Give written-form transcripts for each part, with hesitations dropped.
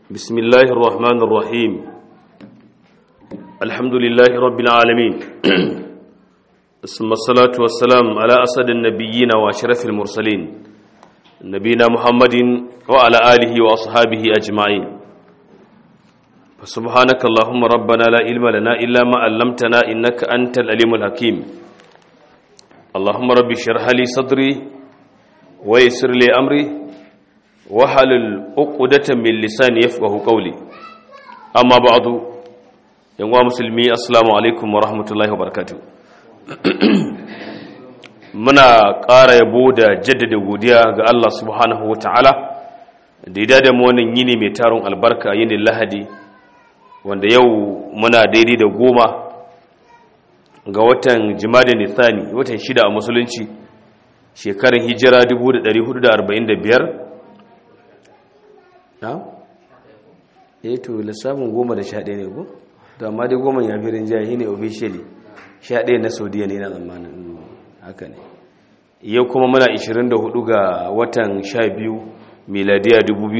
بسم الله الرحمن الرحيم الحمد لله رب العالمين ثم الصلاة والسلام على أسد النبيين وأشرف المرسلين نبينا محمد وعلى آله وأصحابه أجمعين فسبحانك اللهم ربنا لا علم لنا إلا ما علمتنا إنك أنت العليم الحكيم اللهم رب اشرح لي صدري ويسر لي أمري wahalul uqdatan min lisani yafqahu qawli amma ba'du yan uwa musulmi assalamu alaikum wa rahmatullahi wa barakatuh muna ƙara yabo da jaddada godiya ga Allah subhanahu wa ta'ala da ya dada mu wannan yini mai taron albarka yinin Lahadi wanda yau muna daidai da 10 ga watan Jumadal Thani watan 6 a musulunci shekarar hijira 1445 to lissafin 10-11 ne ko? to amma dai 10 ya fi rinjaye ne officially 11 na saudiya ne na zamanin haka ne yau kuma muna 24 ga watan 12 miladiya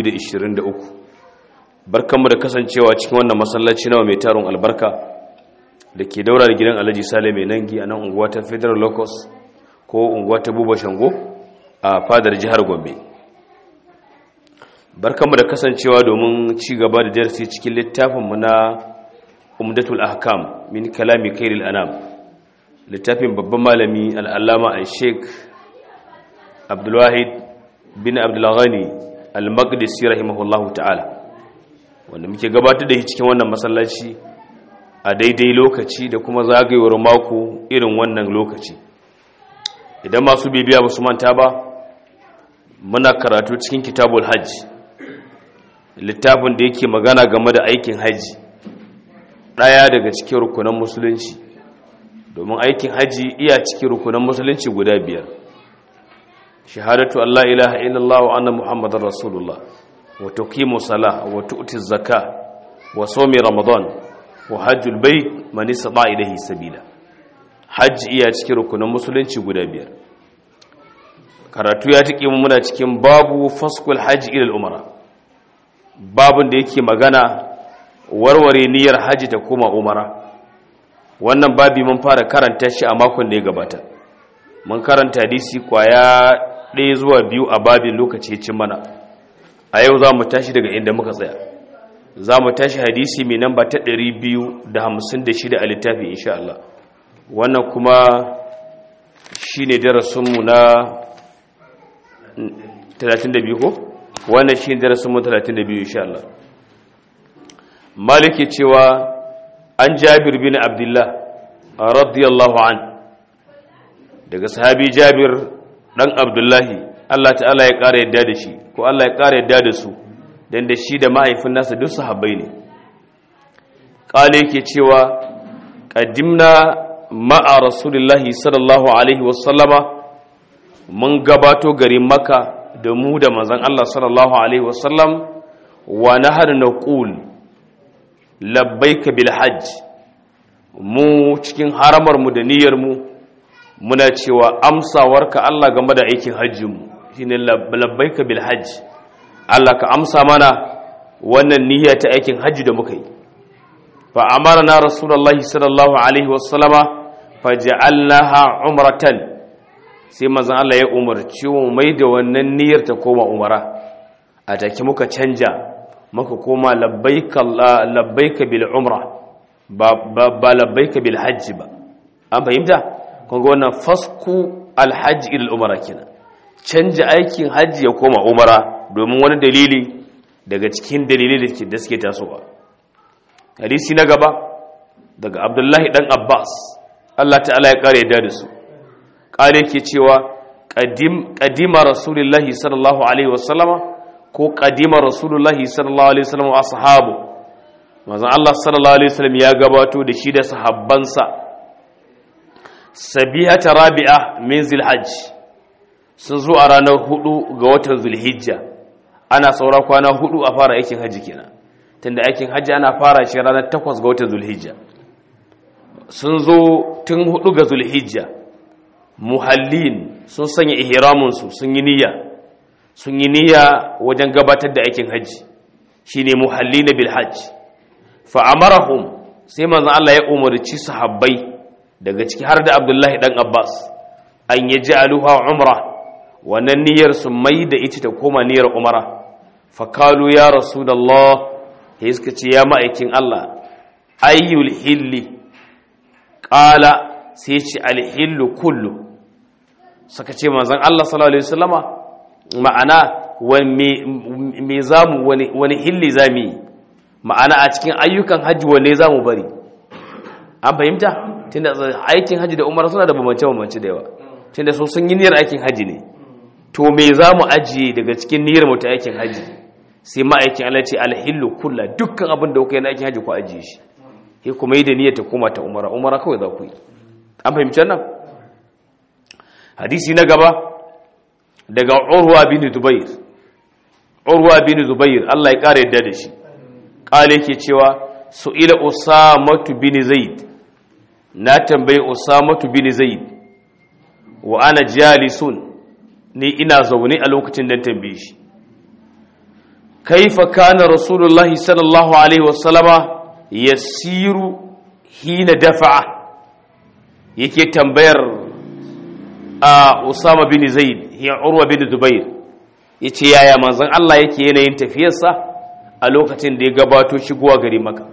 2023 barkanmu da kasancewa cikin wannan masallaci nawa mai taron albarka da ke daura da gidan Alhaji Sale mai nangi a nan unguwa ta Federal Locus ko unguwa ta Buba Shango a fadar jihar Gombe barkanmu da kasancewa domin ci gaba da darasi cikin littafinmu na Umdatul Ahkam min kalami Khairil Anam littafin babban malami al-Allama al-Sheikh Abdul Wahid bin Abdul Ghani al-Maqdisi rahimahullahu ta'ala wanda muke gabatar da shi cikin wannan masallaci a daidai lokaci da kuma zagayewar mako irin wannan lokaci idan masu bibiya ba su manta ba muna karatu cikin Kitabul Hajj littafin da yake magana game da aikin haji ɗaya daga cikin rukunan musulunci domin aikin haji iya cikin rukunan musulunci guda 5 shahadatu Allah ilaha illallah wa anna muhammadar rasulullah wa tuqimu salah wa tu'ti zakah wa sawmi ramadan wa hajjul bait man istata ilayhi sabila haji iya cikin rukunan musulunci guda 5 karatu ya tike mu muna cikin babu fasqul haji ila al-umra babin da yake magana warware niyyar haji ta koma umara wannan babi mun fara karanta shi a makon da ya gabata mun karanta hadisi kwaya 1 zuwa 2 a babin lokaci ya cin mana a yau za mu tashi daga inda muka tsaya za mu tashi hadisi mai namba ta 256 a littafi insha Allah wannan kuma shine darasinmu na 32 ko wannan shi darasin mu 32 insha Allah maliki cewa an Jabir bin Abdullah radiyallahu an daga sahabi Jabir dan Abdullahi Allah ta'ala ya kare yadda da shi ko Allah ya kare yadda da su dan da shi da mahaifin nasa duk sahabbai ne kale yake cewa qadimna ma'a rasulillahi sallallahu alaihi wasallama mun gabato garin Makka da mu da manzon Allah sallallahu alaihi wasallam wa nahar naqul labbaika bil hajj mu cikin haramar mu da niyyar mu muna cewa amsawarka Allah game da aikin hajjin mu shine labbaika bil hajj Allah ka amsa mana wannan niyya ta aikin hajji da muka yi fa amarna rasulullahi sallallahu alaihi wasallama faj'alnaha umratan sai manzon Allah ya umarci mu mai da wannan niyyar ta koma umara a take muka canja muka koma labbaika bil umra ba labbaika bil hajj ba an fahimta kun ga wannan fasku al hajj ila al umra kenan canja aikin hajji ya koma umara domin wani dalili daga cikin dalilai da suke tasowa hadisi na gaba daga Abdullahi dan Abbas Allah ta'ala ya kare da su kare ke cewa qadima rasulullahi sallallahu alaihi wasallama ko qadima rasulullahi sallallahu alaihi wasallam wa ashabu manzon Allah sallallahu alaihi wasallam ya gabato da shi da sahabbansa sabihata rabi'a min zilhajj sun zo a ranar 4 ga watan zulhijja ana saura kwana 4 a fara aikin haji kenan tunda aikin haji ana fara shi ranar 8 ga watan zulhijja sun zo tun 4 ga zulhijja muhallin sun sanya ihramunsu sun yi niyya wajen gabatar da aikin haji shine muhallina bil hajj fa amarahum sai manzon Allah ya umarci sahabbai daga ciki har da Abdullahi dan Abbas an yaj'aluha umra wannan niyyar su mai da ita ta koma niyyar umara fa kalu ya rasulullah sai suka ce ya ma'aikin Allah ayyul hilli qala sai ce al hillu kullu suka ce manzon Allah sallallahu alaihi wasallama ma'ana me zamu wani hilli zami ma'ana a cikin ayyukan haji wanne zamu bari an fahimta tunda aikin haji da umara suna da bambance da yawa tunda sun yi niyyar aikin haji ne to me zamu ajiye daga cikin niyyar mu ta aikin haji sai ma'aikin Allah ce alhillu kullu dukkan abin da kuka yi na aikin haji ku ajiye shi sai kuma yi da niyyar ta koma ta umara kawai za ku yi an fahimci nan hadisi na gaba daga Urwa bin Zubair Allah ya kare yadda da shi kale yake cewa su'ila Usamatu bin Zaid na tambayi Usamatu bin Zaid wa ana jalisun ni ina zaune a lokacin da tambaye shi kaifa kana rasulullahi sallallahu alaihi wasallama yasiru hina dafa'a yake tambayar Usama bin Zaid ya Urwa bin Zubair yace yaya manzon Allah yake yanayin tafiyarsa a lokacin da ya gabato shigowa gari Makka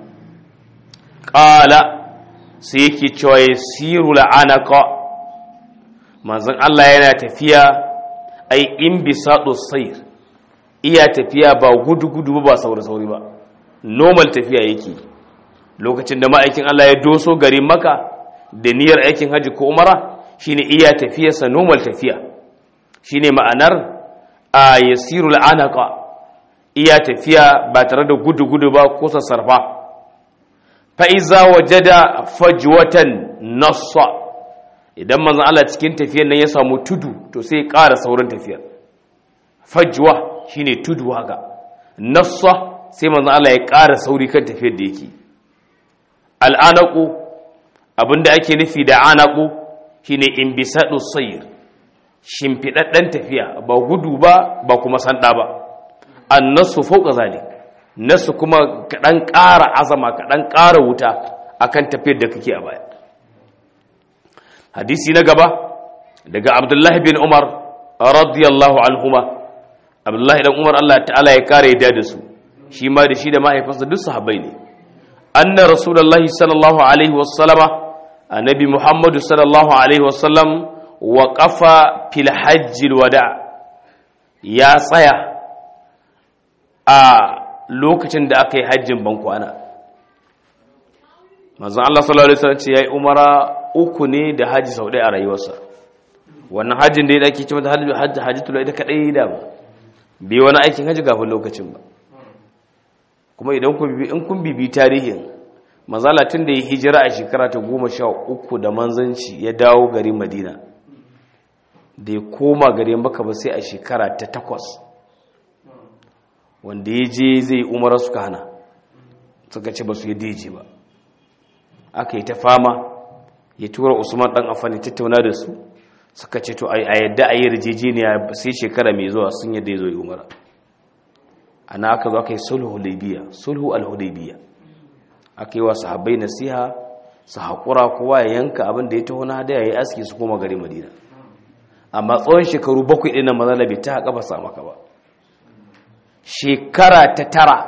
qala sai yake cewa yasiru la'anaka manzon Allah yana tafiya ai in bisadu sayr iya tafiya ba gudu ba sauri ba normal tafiya yake lokacin da ma'aikin Allah ya doso gari Makka da niyyar aikin haji ko umara shine iya tafiyarsa normal tafiya shine ma'anar yasirul anaqa iya tafiya ba tare da gudu ba ko sassarfa fa iza wajada fajwatan nassa idan manzon Allah cikin tafiyar nan ya samu tudu to sai ya ƙara saurin tafiya fajwa shine tudu haka nassa sai manzon Allah ya ƙara sauri kan tafiyar da yake al'anaqu abinda ake nufi da anaqu shine inbisadu sayr shimfidaddan tafiya ba gudu ba kuma sanda ba annasu fawqa zalik nasu kuma kadan ƙara azama kadan ƙara wuta akan tafiyar da kake a baya hadisi na gaba daga Abdullah bin Umar radiyallahu anhuma Abdullah dan Umar Allah ta'ala ya kare yadda da su shi ma da shi da mahaifinsa duk sahabbai ne anna rasulullahi sallallahu alaihi wasallama annabi Muhammadu sallallahu alaihi wasallam waqafa fil hajjil wada ya tsaya a lokacin da aka yi hajjin bankwana manzon Allah sallallahu alaihi wasallam ce yayi umara uku ne da haji sau ɗaya a rayuwarsa wannan hajjin da yake cewa hajjatul ida kadai da bai wani aikin haji kafin lokacin ba kuma idan kun bibi tarihin manzala tun da ya hijira a shekara ta 13 da manzanci ya dawo garin Madina da ya koma garin Makka ba sai a shekara ta 8 wanda ya je zai umara suka hana suka ce ba su yi daji ba aka yi ta fama ya tura Usman dan Affan ya tattauna da su suka ce to a yadda a yi rijijiniya sai shekara mai zuwa sun yadda ya zo yi umara ana aka zo aka yi sulhu al-hudaybiyya aka yi wa sahabbai nasiha su haƙura kowa ya yanka abin da ya taho na hadaya ya yi aski su koma gari Madina amma tsawon shekaru 7 ɗin nan mazala bai ta haƙa ba sa maka ba shekara ta 9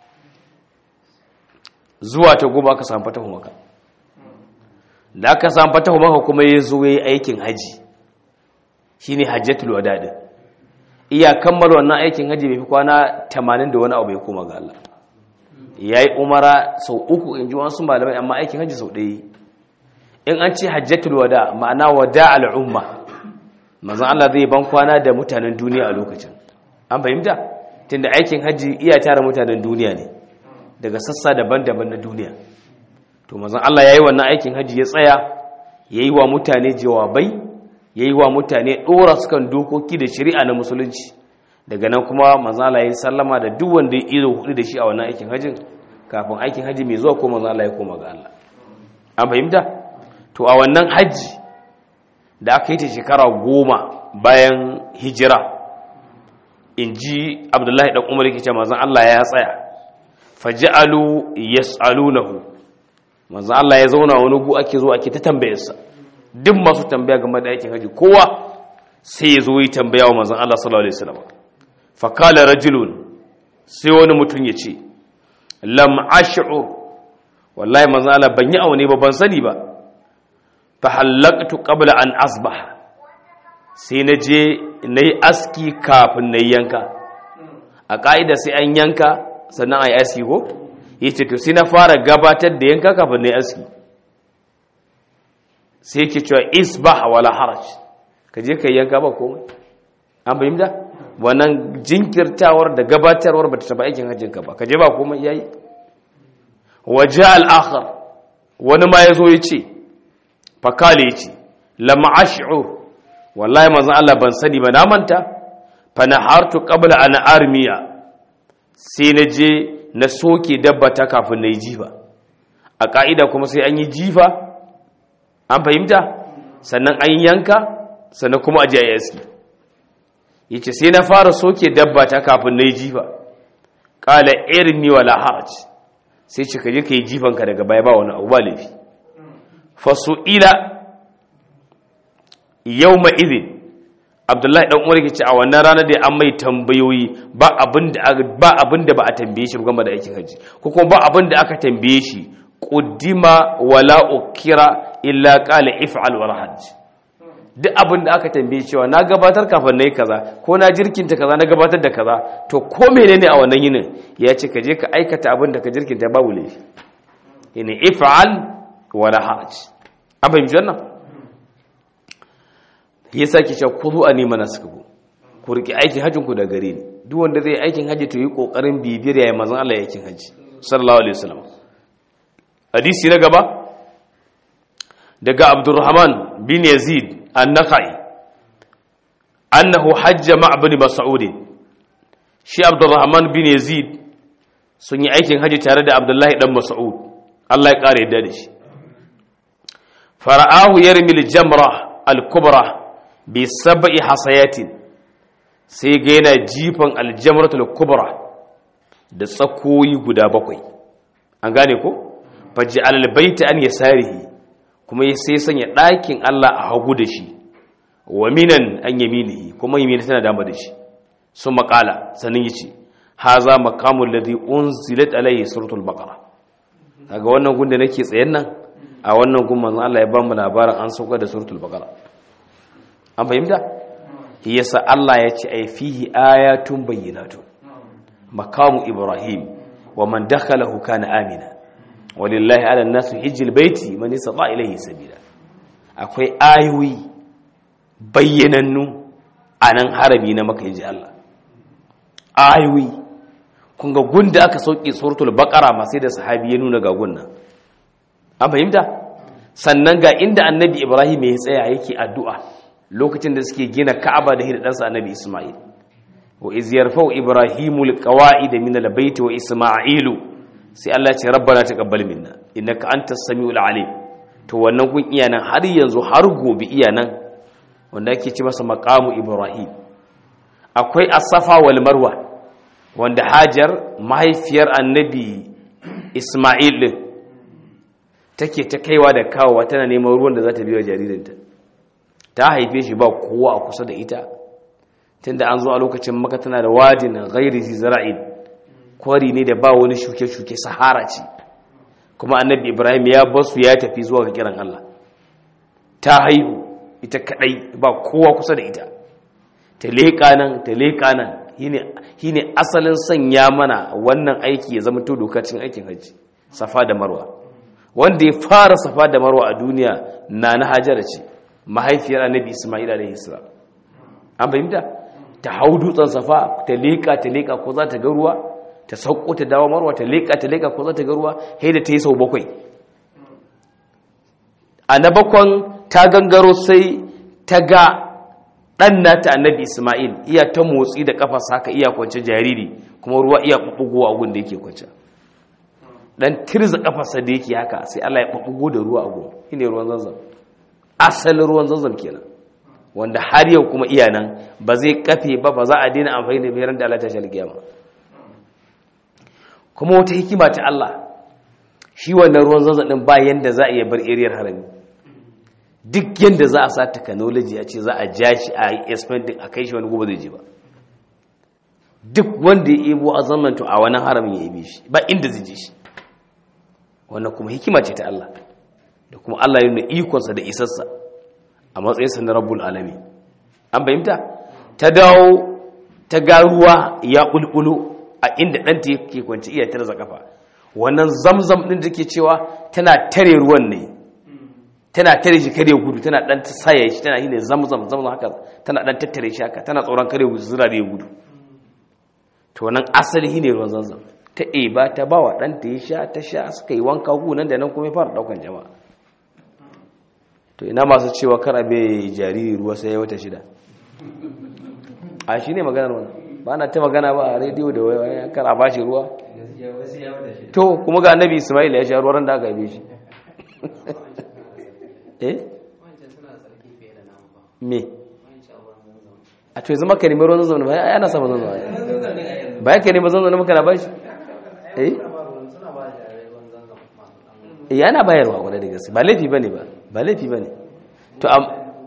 zuwa ta 10 aka samu fatahu maka da aka samu fatahu maka kuma ya zo ya yi aikin haji shine hajjatul wada din iya kammala wannan aikin haji bai fi kwana 80 da wani abu ya koma ga Allah yayi umara sau 3 inji wasu malamai amma aikin haji sau 1 in an ce hajjatul wada ma'ana wada al'umma manzon Allah zai ban kwana da mutanen duniya a lokacin an fahimta tunda aikin haji iya tare mutanen duniya ne daga sassa daban-daban na duniya to manzon Allah yayi wannan aikin haji ya tsaya yayi wa mutane jawabai yayi wa mutane dora su kan dokoki da shari'a na musulunci daga nan kuma manzon Allah yayi sallama da duk wanda ya ido hudu da shi a wannan aikin hajin kafin aikin haji mai zuwa ko manzon Allah ya koma ga Allah an fahimta to a wannan haji da aka yi ta shekara 10 bayan hijira inji Abdullahi dan Umar yake cewa manzon Allah ya tsaya faj'alu yas'alunahu manzo Allah ya zauna wani gu ake zo ake ta tambayarsa duk masu tambaya game da aikin haji kowa sai ya zo yi tambaya wa manzo Allah sallallahu alaihi wasallam fa qala rajulun sai wani mutum ya ce lam ash'ur wallahi manzo Allah ban yi aune ba ban sani ba fa halaqtu qabla an asbah sai na je nayi aski kafin nayi yanka a kaida sai an yanka sannan ai aski ko yace to sai na fara gabatar da yanka kafin nayi aski sai yake cewa isbah wala haraj kaje kai yanka ba komai an fahimta wannan jinkirtawar da gabatarwar bata taba aikin hajjin ka ba kaje ba komai yayi waja al-akhar wani ma yazo yace fakale yace lam ash'ur wallahi manzon Allah ban sani ba na manta fa nahartu qabla an armiya sai na je na soke dabba ta kafin nayi jifa a kaida kuma sai an yi jifa an fahimta sannan an yanka sannan kuma aje ayi aski yace sai na fara soke dabba ta kafin nayi jifa qala irmi wala haraj sai ce kaje kai jifan ka daga baya ba wani abu ba laifi fasu'ila yawma idhin Abdullahi dan Umar yace a wannan ranar da an mai tambayoyi ba abinda ba a tambaye shi game da aikin haji ko kuma ba abinda aka tambaye shi quddima wala ukira illa qala if'al wal hajj duk abinda aka tambaye cewa na gabatar kafin nayi kaza ko na jirkinta kaza na gabatar da kaza to ko menene a wannan yinin ya ce ka je ka aikata abinda ka jirkinta babu laifi ina if'al wala hajj abin janna yasa ki ce kudu a nima nasu ku riki aikin hajjin ku da gare ni duk wanda zai aikin haji to yi kokarin bibiyar yayin manzon Allah ya aikin haji sallallahu alaihi wasallam hadisi na gaba daga Abdurrahman bin Yazid an-Nakhai annahu hajja ma' ibn Mas'ud shi Abdurrahman bin Yazid sun yi aikin haji tare da Abdullahi dan Mas'ud Allah ya kare yadda da shi fara'ahu yarmi al-jamra al-kubra bi sab'i hasayatin sai ga yana jifan al-jamratul kubra da tsakoyi guda 7 an gane ko faji al-bayti an yasarihi kuma sai sanya ɗakin Allah a hagu da shi wa minan an yaminihi kuma yamini tana dama da shi sun makala sanin yace haza maqamul ladhi unzilat alayhi suratul baqara kaga wannan gun da nake tsayen nan a wannan gun manzon Allah ya ba mu labarin an sauka da suratul baqara an fahimta yasa Allah ya ce ai fihi ayatun bayyinatun maqamu ibrahim wa man dakhalahu kana amina walillahi ala an-nas hijjul baiti man istata ilayhi sabila akwai ayoyi bayyanannu anan harami na Makka inji Allah ayoyi kun ga gunda aka sauke suratul baqara ma sai da sahabi ya nuna ga gunnan an fahimta sannan ga inda annabi ibrahim ya tsaya yake addu'a lokacin da suke gina ka'aba da hirdansa annabi isma'il wa iz yarfa'u ibrahimul qawa'id min al-bayt wa isma'ilu sai Allah ya ce rabbana taqabbal minna innaka antas samiul alim to wannan kun iya nan har yanzu har gobe iya nan wanda ake ci masa maqamu ibrahim akwai as-safa wal marwa wanda hajar mahaifiyar annabi isma'il din take ta kaiwa da kawowa tana neman ruwan da za ta biyo jaririnta ta haife shi ba kowa a kusa da ita tunda an zo a lokacin Makka tana da wadin ghairi zara'in kwari ne da ba wani shuke-shuke sahara ce kuma annabi Ibrahim ya basu ya tafi zuwa ga kiran Allah ta haihu ita kadai ba kowa kusa da ita ta leƙa nan shine asalin sanya mana wannan aiki ya zama to dokacin aikin haji safa da marwa wanda ya fara safa da marwa a duniya na Hajara ce mahaifiyar annabi Isma'il alaihi salam an fahimta ta hau dutsen safa ta leka ko za ta ga ruwa ta sauko ta dawo marwa ta leka ko za ta ga ruwa sai da ta yi sau 7 a na 7 ta gangaro sai ta ga dan nata annabi Isma'il iya ta motsi da kafarsa haka iya kwance jariri kuma ruwa iya bubbugowa a gun da yake kwance dan tirza kafarsa da yake haka sai Allah ya bubbugo da ruwa a gun shine ruwan zanzam asalin ruwan zanzam kenan wanda har yau kuma iya nan ba zai kafe ba za a daina amfani da bayan da Allah ta shalgiya ma kuma wata hikima ta Allah shi wannan ruwan zanzan din ba yanda za a iya bar ariyar harami duk yanda za a sa technology a ce za a ja shi a yi expanding a kai shi wani gobe zai je ba duk wanda ya ebo a zamanto a wani haramin ya ebe shi ba inda zai je shi wannan kuma hikima ce ta Allah da kuma Allah ya nuna ikonsa da isarsa a matsayinsa na rabbul alami an fahimta ta dawo ta ga ruwa ya bulbulo a inda ɗanta yake kwanci iya tarza kafa wannan zamzam ɗin da ke cewa tana tare ruwan ne tana tare shi kare gudu tana ɗan saya shi tana shine zamzam haka tana ɗan tattare shi haka tana tsoron kare gudu zura da ya gudu to nan asali shine ruwan zamzam ta eba ta bawa ɗanta ya sha ta sha suka yi wanka nan da nan kuma ya fara ɗaukan jama'a to ina masu cewa kar a bai jariri ruwa sai ya wata 6 a shi ne maganar wannan ba na ta magana ba a rediyo da waya kar a bashi ruwa to kuma ga annabi Ismail ya sha ruwan da aka haife shi me a to yanzu maka nemi ruwan zanzan ba yana sama zanzan ba ya ka nemi zanzan maka na bashi yana bayarwa wadda da gaske ba laifi bane ba laifi bane to am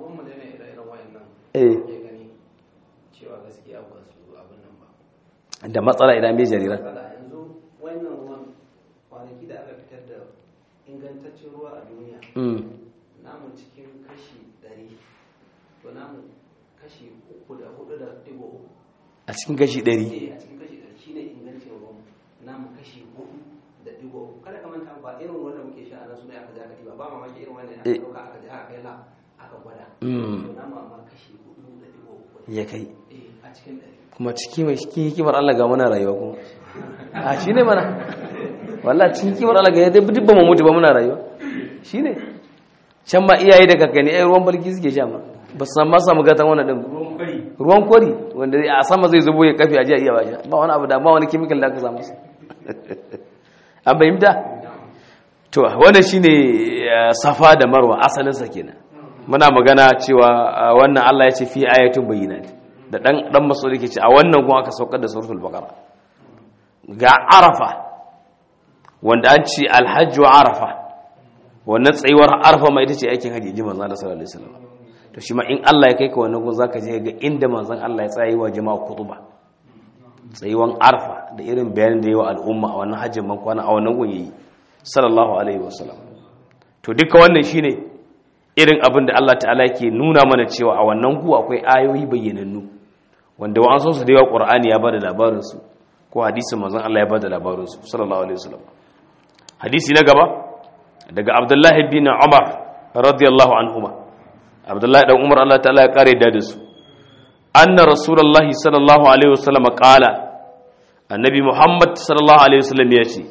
da matsala idan bai jarira yanzu wannan ruwan kwanaki da aka fitar da ingantaccen ruwa a duniya namun cikin kashi 100 to namun kashi 3.4 a cikin kashi 100 a cikin kashi 100 shine ingancin ruwan namun kashi 4.3 kada ka manta ba irin wanda muke sha a nan suna aka zaka tiba ba mamaki irin wannan aka dauka aka je aka kai la aka gwada namun amma kashi 4.3 ya kai a cikin 100 kuma ciki mai cikin hikimar Allah ga muna rayuwa kuma a shi ne mana wallahi cikin hikimar Allah ga ya duk ba mu mutu ba muna rayuwa shi ne can ma iyaye da kakanni ai ruwan balki suke sha ma ba su ma samu gatan wannan din ruwan kwari wanda a sama zai zubo ya kafe a ji a iya ba sha ba wani abu da ba wani chemical da aka samu su an bayyanta to wannan shine safa da marwa asalin sa kenan muna magana cewa wannan Allah ya ce fi ayatun bayyinat da dan masudi ke ce a wannan kuma aka saukar da suratul baqara ga arafa wanda an ce alhajju arafa wannan tsayuwar arafa mai ita ce aikin haji ji manzon Allah sallallahu alaihi wasallam to shi ma in Allah ya kai ka wannan gun zaka je ga inda manzon Allah ya tsayi wa jama'a kutuba tsayuwan arafa da irin bayanin da yawa al'umma a wannan hajjin man kwana a wannan gun yayi sallallahu alaihi wasallam to duka wannan shine irin abin da Allah ta'ala yake nuna mana cewa a wannan gu akwai ayoyi bayyanannu wanda wa an so su da yawa Qur'ani ya bada labarin su ko hadisin manzon Allah ya bada labarin su sallallahu alaihi wasallam hadisi na gaba daga Abdullah ibn Umar radiyallahu anhuma Abdullah dan Umar Allah ta'ala ya kare da su anna rasulullahi sallallahu alaihi wasallam qala annabi Muhammad sallallahu alaihi wasallam ya ce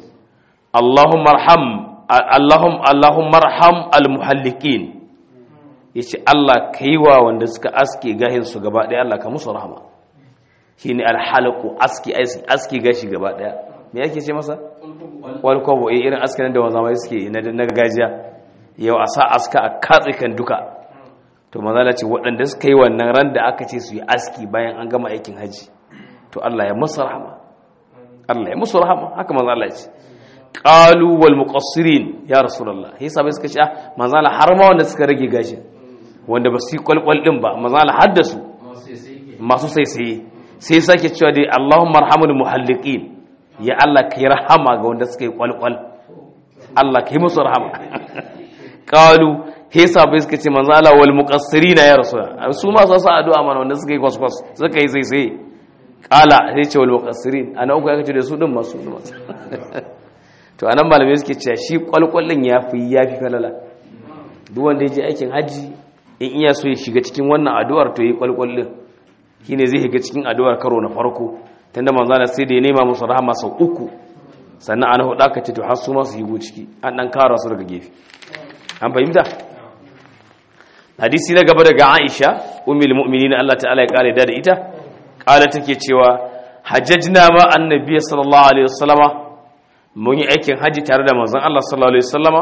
Allahumma arham al-muhalliqin yace Allah kaiwa wanda suka aske gahin su gaba daya Allah ka musu rahama shine al-halqu aski gashi gaba daya me yake ce masa wal kwabo irin askan da wanzama suke na gajiya yau a sa aska a katse kan duka to manzala ce waɗanda suka yi wannan ran da aka ce su yi aski bayan an gama aikin haji to Allah ya musu rahama Allah ya musu rahama haka manzala ce qalu wal muqassirin ya rasulullah sai sabai suka ce manzala har ma wanda suka rage gashin wanda ba su yi kwalkwal din ba manzala haddasu masu sai sake cewa dai Allahumma arhamul muhalliqin ya Allah kai rahama ga wanda suka yi kwalkwal Allah kai musu rahama qalu hesa bai suka ce manzala wal muqassirina ya rasul su ma sa addu'a mana wanda suka yi kwaskwas suka yi sai qala sai ce wal muqassirin ana uku ya kace da su din masu to anan malamai suke cewa shi kwalkwalin yafi falala duk wanda yaje aikin haji in iya so ya shiga cikin wannan addu'ar to yi kwalkwalin shine zai shiga cikin addu'ar karo na farko tunda manzala sai da ya nema musu rahama sau 3 sannan ana hudu aka ce to har su ma su yi ciki an dan kara su daga gefe an fahimta hadisi na gaba daga Aisha ummul mu'minin Allah ta'ala ya kare da ita kala take cewa hajjajna ma annabi sallallahu alaihi wasallama mun yi aikin haji tare da manzon Allah sallallahu alaihi wasallama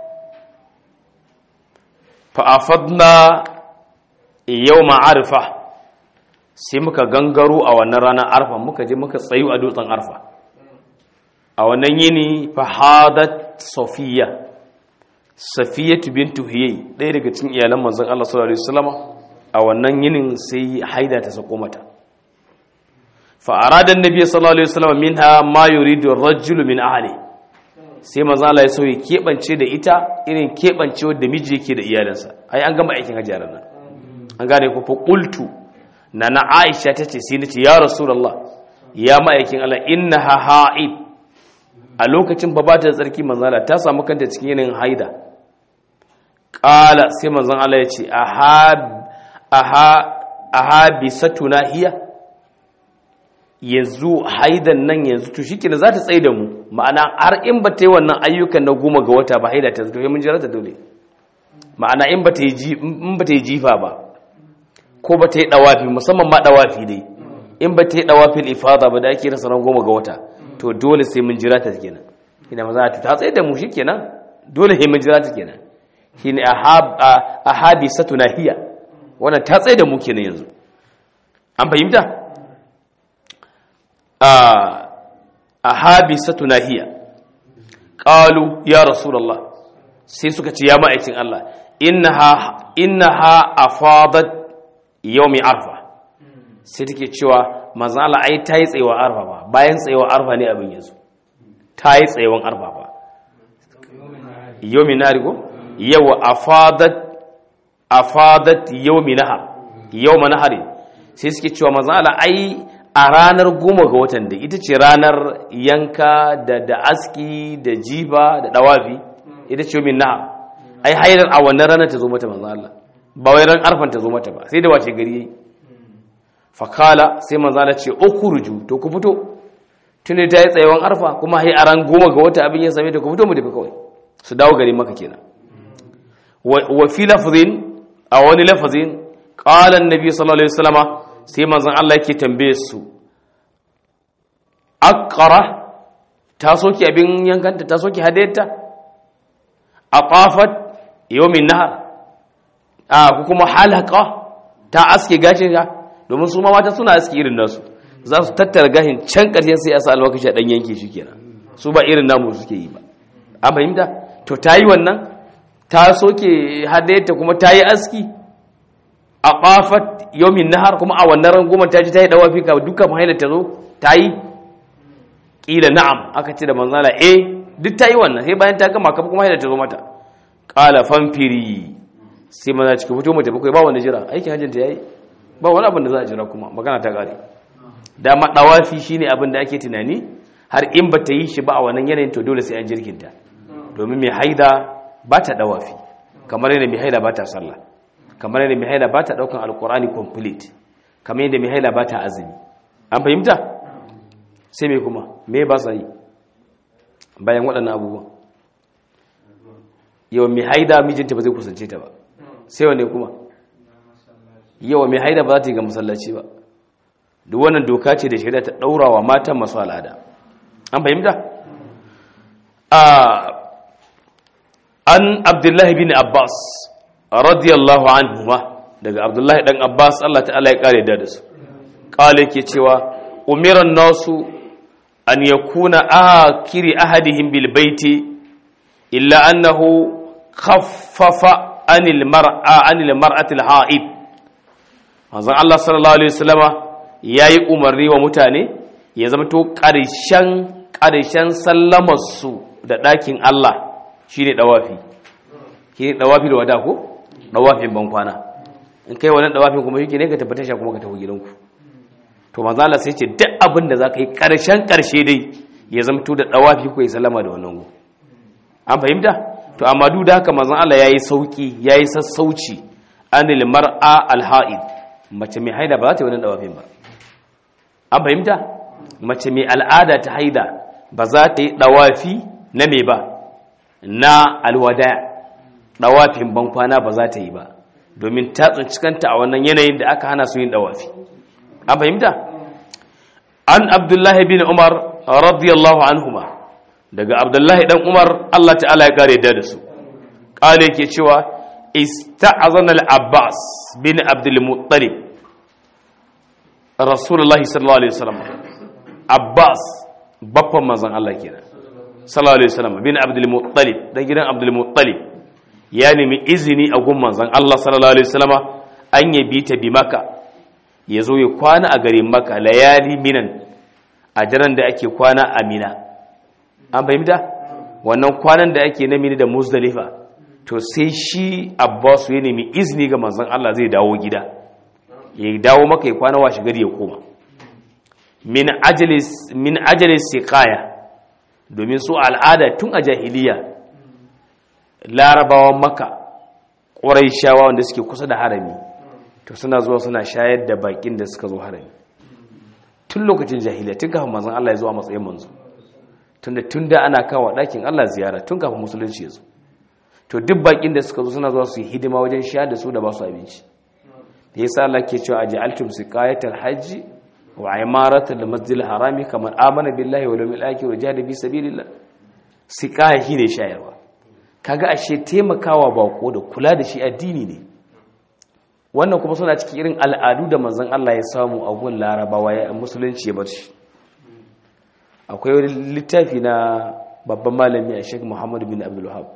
fa afadna yawma arfa sai muka gangaro a wannan ranar arfa muka je muka tsayu a dutsen arfa a wannan yini fahadat safiyatu bintu huyay ɗaya daga cikin iyalan manzon Allah sallallahu alaihi wasallam a wannan yinin sai haida ta sako mata fa arada annabi sallallahu alaihi wasallam minha ma yuridu ar-rajulu min ahli sai manzon Allah ya so ya kebance da ita irin kebancewa da miji yake da iyalansa ai an gama aikin hajji nan an gane ko fa qultu nana Aisha tace sai nace ya rasulullah ya ma'aikin Allah innaha ha'id a lokacin babata da tsarki manzon Allah ta samu kanta cikin yanayin haida qala sai manzon Allah ya ce aha bisatuna hiya yanzu haidan nan yanzu to shikenan za ta tsaye da mu ma'ana har in ba ta yi wannan ayyukan na 10 ga wata ba haida ta zo mun jira ta dole ma'ana in ba ta yi jifa ba ko ba ta yi dawafi musamman ma dawafi dai in ba ta yi dawafil ifada ba da ake rasa ran 10 ga wata to dole sai mun jira ta kenan ina maza ta tsaye da mu shikenan dole sai mun jira ta kenan shine ahadisatuna hiya wannan ta tsaye da mu kenan yanzu an fahimta ahadisatuna hiya qalu ya rasulullah sai suka ce ya ma'aikin Allah innaha afadat yawmi arfa sai take cewa manzo Allah ai tayi tsayewa arfa ba bayan tsayewa arfa ne abin yanzu tayi tsayewan arfa ba yawmi nahar ko yawa afadat yawmi nahar yawma nahar sai suke cewa manzo Allah ai a ranar 10 ga watan da ita ce ranar yanka da aski da jiba da dawafi ita ce yawmi nahar ai haidar a wannan ranar ta zo mata manzo Allah ba wai ran arfan ta zo mata ba sai da washe gari yayi fakala sai manzo Allah ce ukhruju to ku fito tunda ta yi tsayewan arfa kuma hai a ran 10 ga wata abin ya same ta ku fito mu tafi kawai su dawo gari maka kenan wa fi lafzin a wani lafzin qala annabi sallallahu alaihi wasallama sai manzo Allah yake tambaye su aqra ta soki abin yankanta ta soki hadayarta aqafat yawmin nahar ku kuma halaka ta aske gashin ga domin su ma mata suna aski irin nasu za su tattara gahin can ƙarshen sai a sa alwakashi a ɗan yanke shi kenan su ba irin namu suke yi ba an fahimta to ta yi wannan ta soke hadayarta kuma ta yi aski a ƙafat yomin nahar kuma a wannan ran goma ta ji ta yi ɗawafi ka dukkan mahaila ta zo ta yi ƙila na'am aka ce da manzala duk ta yi wannan sai bayan ta gama kafa kuma mahaila ta zo mata ƙala famfiri sai maza cikin fito mace bakwai ba wanda jira aikin hajjinta ya yi ba wani abin da za a jira kuma magana ta gare dama dawafi shine abin da ake tunani har in ba ta yi shi ba a wannan yanayin to dole sai an jirginta domin mai haida ba ta dawafi kamar yadda mai haida ba ta sallah kamar yadda mai haida ba ta daukan alkurani complete kamar yadda mai haida ba ta azumi an fahimta sai mai kuma me ba sa yi bayan waɗannan abubuwan yau mai haida mijinta ba zai kusance ta ba sai wanne kuma yawa mai haida ba za ta yi ga masallaci ba duk wannan doka ce da shari'a ta daura wa matan masu al'ada an fahimta an abdullahi bin abbas radiyallahu anhuma daga abdullahi dan abbas Allah ta'ala ya kare da su kale ke cewa umiran nasu an yakuna akiri ahadihim bil baiti illa annahu khaffafa anil mar'ati al ha'id manzon Allah sallallahu alaihi wasallama yayi umarni wa mutane ya zama to ƙarshen sallamar su da ɗakin Allah shine dawafi shine dawafi da wada ko dawafin ban kwana in kai wannan dawafin kuma yake ne ka tabbata sha kuma ka tafi gidanku to manzon Allah sai ce duk abin da zaka yi ƙarshe dai ya zama to da dawafi ko ya sallama da wannan go an fahimta to amma duk da haka manzon Allah yayi sauki yayi sassauci anil mar'a al ha'id mace mai haida ba za ta yi wannan dawafin ba an fahimta mace mai al'ada ta haida ba za ta yi dawafi na me ba na alwada dawafin bankwana ba za ta yi ba domin ta tsinci kanta a wannan yanayin da aka hana su yin dawafi an fahimta an abdullahi bin umar radiyallahu anhuma daga abdullahi dan umar Allah ta'ala ya kare da su kale yake cewa ista'azana al-abbas bin abdul muttalib rasulullahi sallallahu alaihi wasallam abbas baffan manzon Allah kenan sallallahu alaihi wasallam bin Abdul Muttalib dan gidan Abdul Muttalib ya nemi izini a gun manzon Allah sallallahu alaihi wasallama an yabi ta bi Makka yazo ya kwana a garin Makka layali minan a daren da ake kwana a Mina an fahimta wannan kwanan da ake na Mina da Muzdalifa to sai shi Abbas ya nemi izini ga manzon Allah zai dawo gida ya dawo Makka ya kwana washe gari ya koma min ajalis siqaya domin su al'ada tun a jahiliya larabawan Makka quraishawa wanda suke kusa da harami to suna zuwa suna shayar da bakin da suka zo harami tun lokacin jahiliya tun kafin manzon Allah ya zo a matsayin manzo tunda ana kawo dakin Allah ziyara tun kafin musulunci ya zo to duk bakin da suka zo suna zuwa su yi hidima wajen shayar da su da ba su abinci da yasa Allah ke cewa aj'altum siqayatal hajji wa imaratul masjidil harami kamar amana billahi wal yawmil akhir wa jahada fi sabilillah siqaya shine shayarwa kaga ashe taimakawa bako da kula da shi addini ne wannan kuma suna cikin irin al'adu da manzon Allah ya samu a gun larabawa ya musulunci ya bar shi akwai wani littafi na babban malami a Sheikh Muhammad bin Abdul Wahhab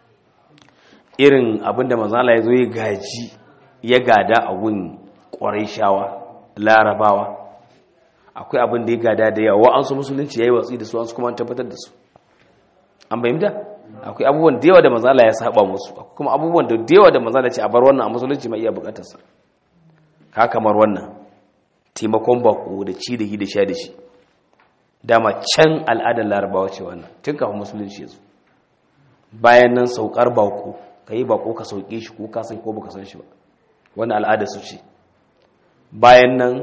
irin abinda manzon Allah ya zo ya gaji ya gada a gun Qurayshawa larabawa akwai abin da ya gada da yawa wa'ansu musulunci yayi watsi da su an su kuma tabbatar da su an bayyana akwai abubuwan da yawa da manzala ya saba musu kuma abubuwan da yawa da manzala ce a bar wannan a musulunci mai iya bukatar sa ka kamar wannan taimakon bako da ci da hi da sha da shi dama can al'adar larabawa ce wannan tun kafin musulunci ya zo bayan nan saukar bako kai bako ka sauke shi ko ka san ko baka san shi ba wannan al'ada su ce bayan nan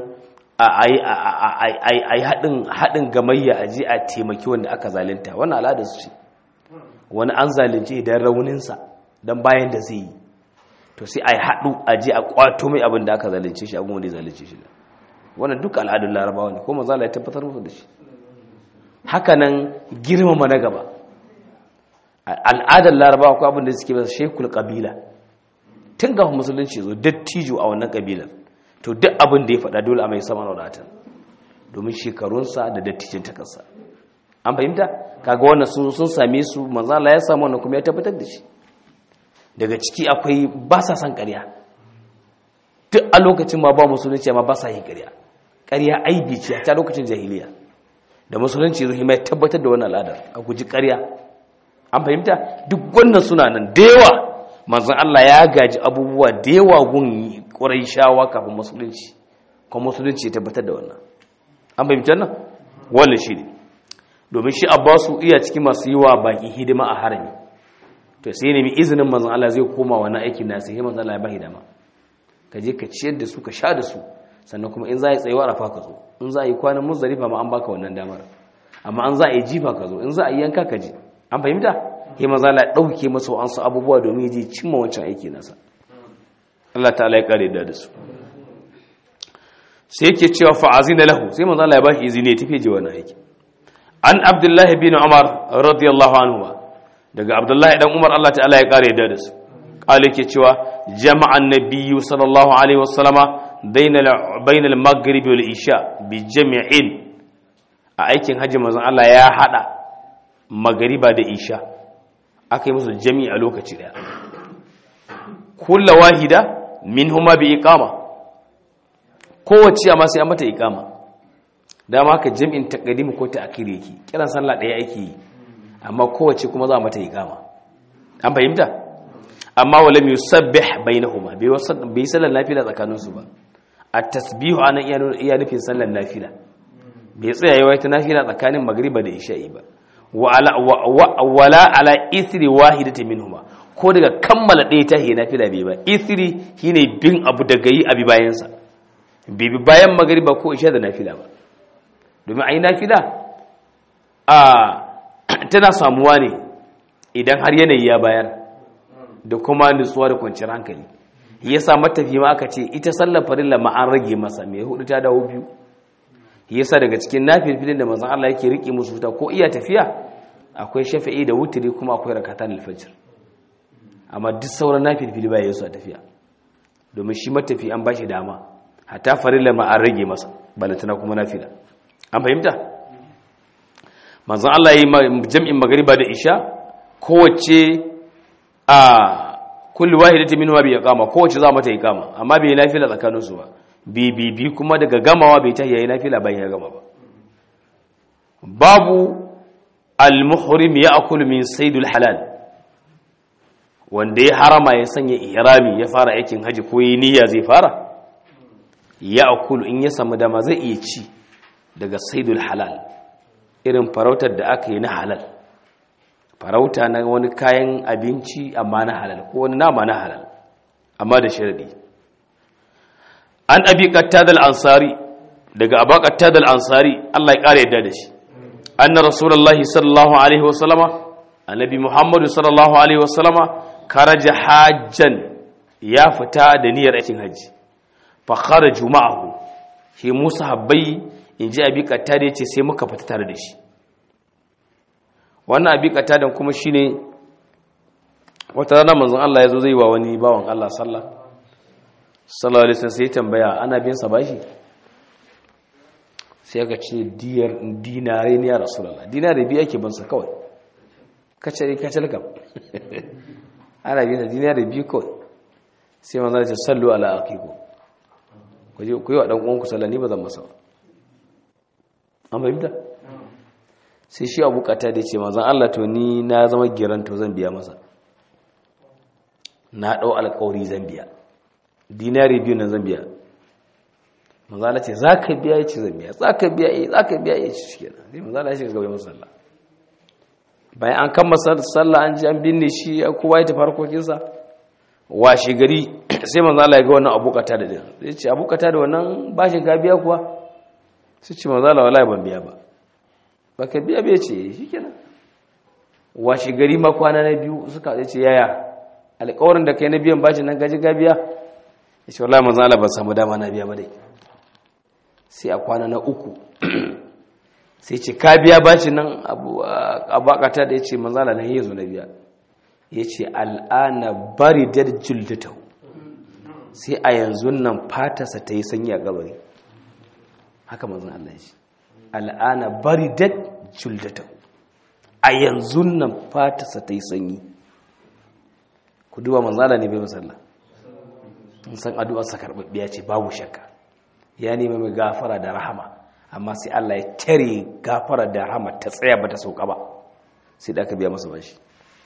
ai haɗin gamayya a ji a taimaki wanda aka zalunta wannan al'ada su ce wani an zalunce idan rauninsa don bayan da zai yi to sai ai haɗu a ji a ƙwato mai abin da aka zalunce shi abin wanda ya zalunce shi wannan duka al'adun larabawa ne ko manzo ya tabbatar musu da shi haka nan girmama na gaba al'adar larabawa ko abin da suke ba shekul kabila tun ga musulunci zo dattijo a wannan kabilar to duk abin da ya faɗa dole a mai sama wadata domin shekarunsa da dattijin takarsa an fahimta kaga wannan sun same su manzala ya samu wannan kuma ya tabbatar da shi daga ciki akwai ba sa san ƙarya duk a lokacin ma ba musulunci ma ba sa yin ƙarya ƙarya aibi ce ta lokacin jahiliya da musulunci zuhi mai tabbatar da wannan al'adar a guji ƙarya an fahimta duk wannan suna nan da yawa manzon Allah ya gaji abubuwa da yawa gun Qurayshawa kafin musulunci kuma musulunci ya tabbatar da wannan an fahimta nan wannan shi ne domin shi Abbasu iya cikin masu yi wa baki hidima a harami to sai nemi izinin manzon Allah zai koma wannan aikin nasa sai manzon Allah ya bashi dama ka je ka ciyar da su ka sha da su sannan kuma in za a yi tsayuwa arafa ka zo in za a yi kwanan muzdalifa ma an baka wannan damar amma an za a yi jifa ka zo in za a yi yanka ka je an fahimta sai manzon Allah ya dauke masa wasu abubuwa domin ya je cimma wancan aiki nasa Allah ta'ala ya kare da su sai yake cewa fa'azina lahu sai manzon Allah ya bashi izini ya tafi je wannan aiki an Abdullah bin Umar radiyallahu anhu daga Abdullah dan Umar Allah ta'ala ya kare da su kale yake cewa jama'an nabiyyu sallallahu alaihi wasallama bainal maghrib wal isha bi jami'in a aikin haji manzon Allah ya hada magriba da isha akai musu jami'i a lokaci daya kullu wahida minhuma bi iqama kowace amma sai an mata iqama dama haka jami'in taqdim ko ta'khir yake kiran sallah daya yake yi amma kowace kuma za mata iqama an fahimta amma walam yusabbih bainahuma bai sallar nafila tsakanin su ba at-tasbihu ana iya nufin sallar nafila bai tsaya yayi ta nafila tsakanin magriba da isha'i ba wala ala ithri wahidatin minhuma ko daga kammala ɗaya ta hina nafila bai ba ithri shine bin abu daga yi abi bayan sa bi bayan magriba ko isha da nafila ba domin ai nafila tana samuwa ne idan har yanayi ya bayar da kuma nutsuwa da kwanciyar hankali yasa matafi ma aka ce ita sallar farilla ma an rage masa mai hudu ta dawo biyu yasa daga cikin nafilfilin da manzon Allah yake rike musu ta ko iya tafiya akwai shafi'i da wutri kuma akwai rakatan al-fajr amma duk sauran nafilfili ba yaso a tafiya domin shi matafi an bashi dama hatta farilla ma an rage masa balantana kuma nafila an fahimta manzon Allah ya yi jam'in magriba da isha kowace a kullu wahidatin minhu bi iqama, kowace za mata iqama amma bai nafila tsakanin su ba, bi kuma daga gamawa bai tahiya yi nafila bayan ya gama ba. Babu al-muhrim ya'kul min saydul halal, wanda ya harama ya sanya ihrami ya fara aikin haji ko yi niyya zai fara, ya'kul in ya samu dama zai iya ci daga saydul halal, irin farautar da aka yi na halal, farauta na wani kayan abinci amma na halal ko wani nama na halal amma da sharadi. An abi qattad al-ansari, daga abu qattad al-ansari Allah ya kare yadda da shi, anna rasulullahi sallallahu alaihi wasallama, annabi muhammadu sallallahu alaihi wasallama karaja hajjan, ya fita da niyyar aikin haji, fa kharaju ma'ahu, shi musa habbai inji abi qattad yace sai muka fita tare da shi. Wannan abi qatadan kuma shine wata rana manzon Allah yazo zai wa wani bawan Allah sallallahu alaihi wasallam, sai tambaya ana bin sa bashi, sai aka ce dinare ne ya rasulullah, dinare biyu yake bin sa kawai, kace kam ana bin sa dinare biyu kawai. sai manzon Allah ya sallu ala aqiku, ku yi wa dan uwanku sallah, ni ba zan masa an bayyana. Sai shi abu kata da ce manzon Allah to ni na zama giran, to zan biya masa, na dau alƙawari zan biya dinari biyu nan zan biya. manzon Allah ce zaka biya, yace zan biya, zaka biya yace shikenan. Sai manzon Allah ya shiga gaba masa sallah. Bayan an kammala sallah an ji an binne shi kowa ya tafi harkokin sa, washe gari sai manzon Allah ya ga wannan abu kata da din, sai ce abu kata da wannan bashin ka biya kuwa? Sai ce manzon Allah wallahi ban biya ba. Baka biya bai ce shikenan. Washe gari ma kwana na biyu suka ce yaya alƙawarin da kai na biyan bashin nan gaji ga biya? Yace wallahi manzo Allah ban samu dama na biya ba dai. Sai a kwana na uku sai ce ka biya bashin nan abu akata da yace manzo Allah nan yazo na biya. Yace al'ana baridar juldatahu, sai a yanzu nan fatarsa ta yi sanyi a kabari. Haka manzo Allah ya ce al'ana baridat juldatahu, a yanzu nan fatarsa ta yi sanyi. Ku duba manzala ne bai musalla, in san addu'arsa karɓaɓɓiya ce babu shakka, ya nemi mai gafara da rahama, amma sai Allah ya tare gafara da rahama ta tsaya ba ta sauka ba, sai da aka biya masa bashi.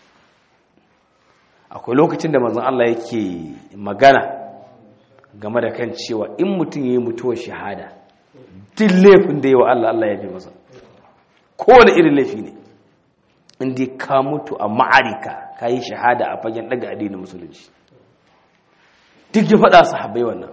Akwai lokacin da manzon Allah yake magana game da kan cewa in mutum ya yi mutuwar shahada, duk laifin da yawa Allah ya fi masa, kowane irin laifi ne, inda ka mutu a ma'arika ka yi shahada a fagen daga addinin musulunci. Duk ya faɗa sahabbai wannan.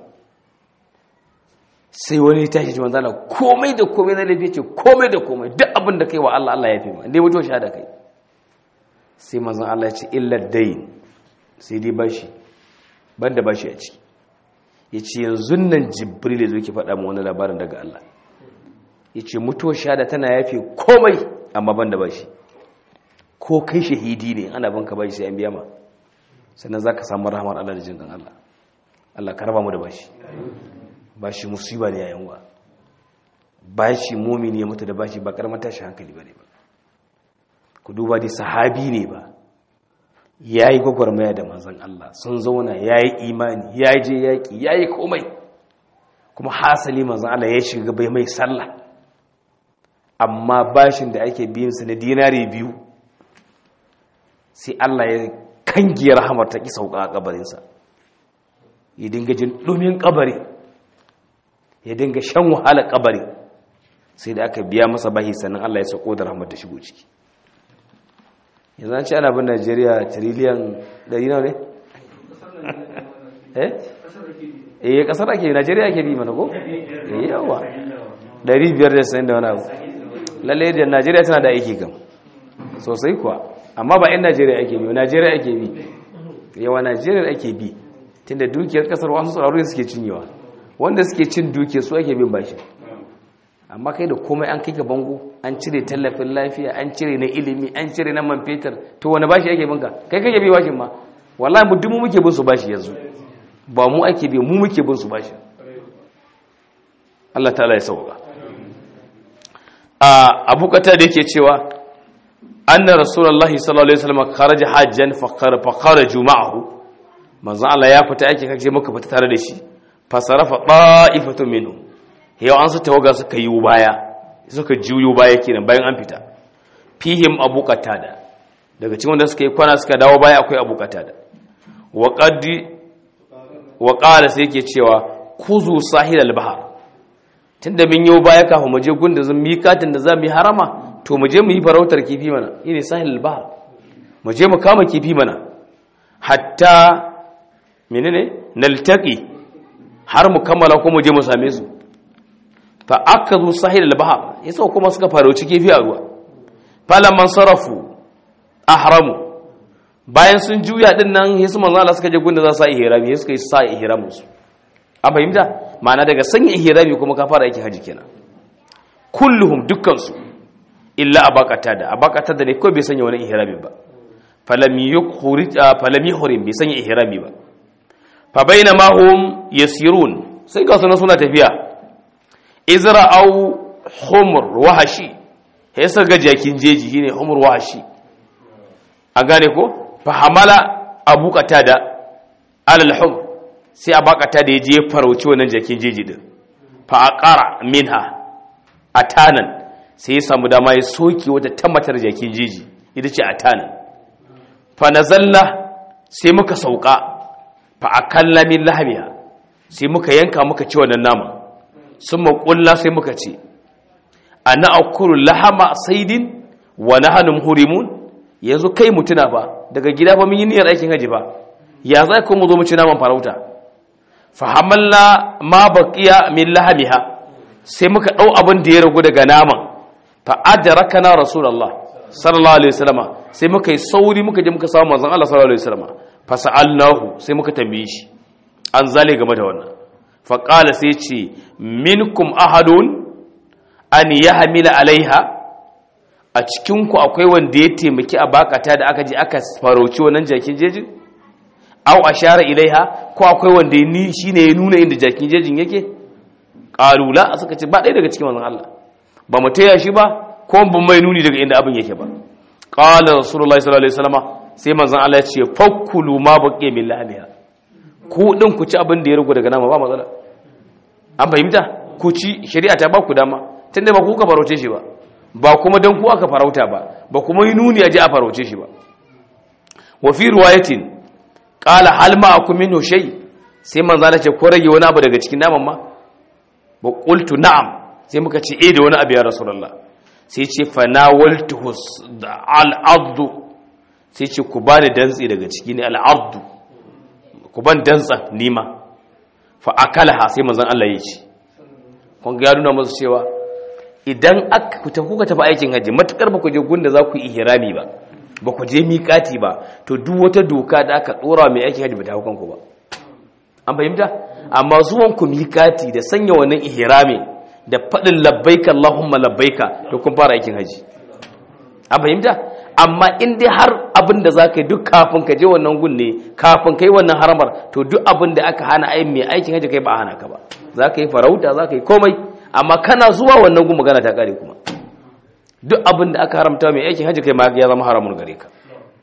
Sai wani ya tashi manzo Allah komai da komai na laifi ce, komai da komai duk abin da kai wa Allah ya fi ma, inda mutuwar shahada kai. Sai manzo Allah ya ce illa dayn, sai dai bashi, banda bashi a ciki. Ya ce yanzu nan Jibril ya zo ki faɗa mu wani labarin daga Allah. Ya ce mutuwar shahada tana yafe komai amma ban da bashi, ko kai shahidi ne ana banka bashi sai an biya ma, sannan za ka samu rahamar Allah da jin kan Allah. Allah ka raba mu da bashi. Bashi musiba ne yayin wa, bashi mumini ya mutu da bashi ba karamar tashi hankali ba ne ba. Ku duba dai sahabi ne ba, ya yi gwagwarmaya da manzan Allah, sun zauna ya yi imani, ya je yaƙi, ya yi komai, kuma hasali manzan Allah ya shiga bai mai sallah, amma bashin da ake biyinsa na dinari 2 sai Allah ya kangiye rahamar ta ƙi sauka a ƙabarinsa, ya dinga jin ɗumin ƙabari, ya dinga shan wahala ƙabari, sai da aka biya masa bahi sannan Allah ya sauko da rahamar ta shigo ciki. Yanzu an ce ana bin Najeriya tiriliyan 100 nawa ne? Kasar ake Najeriya ake bi mana ko? Yawa 590 da wani abu. Lalle da Najeriya tana da aiki kam sosai kuwa, amma ba 'yan Najeriya ake bi, Najeriya ake bi. Yawa Najeriya ake bi, tunda dukiyar kasar wasu tsararru suke cinyewa, wanda suke cin dukiyar su ake bin bashi. Amma kai da komai an kai ka bango, an cire tallafin lafiya, an cire na ilimi, an cire na man fetur, to wani bashi ake binka? Kai kake bi bashin ma. Wallahi mu dumu muke bin su bashi yanzu, ba mu ake bi, mu muke bin su bashi. Allah ta'ala ya sauka. Abu Qatada yake cewa anna rasulullahi sallallahu alaihi wasallam kharaja hajjan fa kharaju ma'ahu, manzo Allah ya fita yake kace muka fita tare da shi, fa sarafa da'ifatu minhu, yau an su tawaga suka yi baya, suka juyo baya kenan bayan an fita. Fihim Abu Qatada, daga cikin wanda suka yi kwana suka dawo baya akwai Abu Qatada. Wa qala sai yake cewa kuzu sahil al-bahr, tunda mun yi baya kafin mu je gunda zan mikatin da zamu yi harama, to mu je mu yi farautar kifi mana, shine sahil al-bahr, mu je mu kama kifi mana, hatta menene naltaqi, har mu kammala ko mu je mu same su. Fa akazu sahil al-bahr, yasa kuma suka farauci kifi a ruwa. Falamman sarafu ahramu, bayan sun juya din nan yesu manzo Allah suka je gunda za su sa ihrami, suka yi sa ihramin su. An fahimta? Ma'ana daga sanya ihrami kuma ka fara aiki haji kenan. Kulluhum dukkan su illa abaqatada ne ko bai sanya wani ihrami ba. Falam yuhrim bai sanya ihrami ba. Fa bainama hum yasirun, sai ga suna tafiya. Izra au humr wahashi, sai suka ga jakin jeji shine humr wahashi. An gane ko? Fa hamala Abu Qatada alal humr, sai Abu Qatada ya je farauci wannan jakin jeji din. Fa aqara minha atanan, sai ya samu dama ya soki wata tamatar jakin jeji, ita ce atanan. Fa nazalna, sai muka sauka, fa akalla min lahmiha, sai muka yanka muka ci wannan nama. Summa qulna, sai muka ce ana akulu lahama saidin wa nahnu muhrimun, yanzu kai mutuna ba daga gida ba mun yi niyyar aikin haji ba, ya zai ko mu zo mu ci naman farauta. Fa hamalna ma baqiya min lahmiha, sai muka dau abin da ya ragu daga naman. Fa adrakana rasulullah sallallahu alaihi wasallama, sai muka yi sauri muka je muka samu manzon Allah sallallahu alaihi wasallama. Fa sa'alnahu, sai muka tambaye shi an zale game da wannan. Fa qala, sai ce minkum ahadun an yahmila alaiha, a cikinku akwai wanda ya taimaki a bakata da aka je aka farauci wannan jakin jejin? Au ashara ilaiha, ko akwai wanda ni shine ya nuna inda jakin jejin yake? Qalula, suka ce ba ɗaya daga cikin wannan Allah, ba mu taya shi ba ko ban mai nuni daga inda abin yake ba. Qala rasulullahi sallallahu alaihi wasallam, sai manzon Allah ya ce fakulu ma baqiya min lahmiha, ku din ku ci abin da ya rugu daga nama ba matsala. An fahimta? Ku ci, shari'a ta ba ku dama, tunda ba ku ka farauce shi ba kuma dan ku aka farauta ba kuma yi nuni a ji a farauce shi ba. Wa fi riwayatin qala hal ma'akum minhu shay, sai manzo Allah ce ko rage wani abu daga cikin naman ma? Ba qultu na'am, sai muka ce da wani abu ya rasulullah. Sai ce fa nawaltuhu al-addu, sai ce ku bani dantsi daga ciki ne al-addu, ku ban dantsa nima. Fa akalaha, sai manzon Allah ya ce, kun ga nuna musu cewa idan kuka tafi aikin haji, matukar ba ku je gunda za ku yi ihrami ba ku je miƙati ba, to duk wata doka da aka dora mai aikin haji ba ta hukan ku ba. An fahimta? Amma zuwan ku miƙati da sanya wannan ihrami da faɗin labbaika Allahumma labbaika, to kun fara aikin haji. An fahimta? Amma in dai har abin da za ka yi duk kafin ka je wannan gunne, kafin ka yi wannan haramar, to duk abin da aka hana mai aikin haji kai ba a hana ka ba. Za ka yi farauta, za ka yi komai, amma kana zuwa wannan gun magana ta kare kuma. Duk abin da aka haramta mai aikin haji kai ma ya zama haramun gare ka.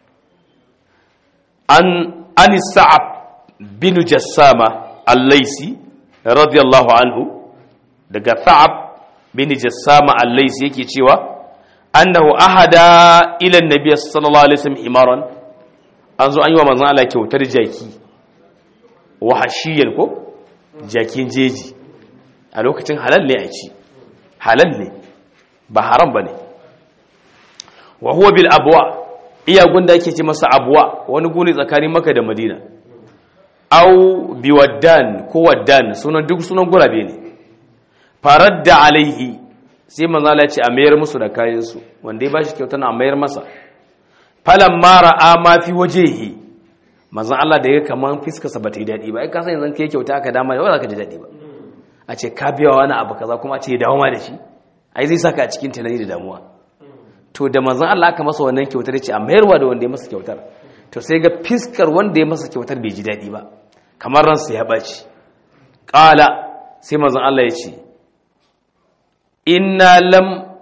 An Sa'ab bin Jassama al-Laisi radiyallahu anhu, daga Sa'ab bin Jassama al-Laisi yake cewa annahu ahada ila annabi sallallahu alaihi wasallam himaran, an zo an yi wa manzon Allah kyautar jaki, wahashiyan ko jakin jeji, a lokacin halal ne a ci, halal ne ba haram ba ne. Wa huwa bil abwa, iya gunda ake ce masa abwa, wani gune tsakanin Makka da Madina. Au bi waddan ko waddan, sunan duk sunan gurabe ne. Faradda alaihi, sai manzo Allah ya ce a mayar musu da kayan su, wanda ya bashi kyauta na mayar masa. Falamma ra'a ma fi wajhihi, manzo Allah da ya kaman fiskarsa ba ta yi dadi ba, ai ka san yanzu kai kyauta aka dama ba za ka ji dadi ba. A ce ka biya wani abu kaza kuma a ce ya dawo ma da shi, ai zai saka a cikin tunani da damuwa. To da manzon Allah aka masa wannan kyautar, ce a mayarwa da wanda ya masa kyautar, to sai ga fiskar wanda ya masa kyautar bai ji daɗi ba, kamar ransa ya ɓaci. Ƙala, sai manzon Allah ya ce inna lam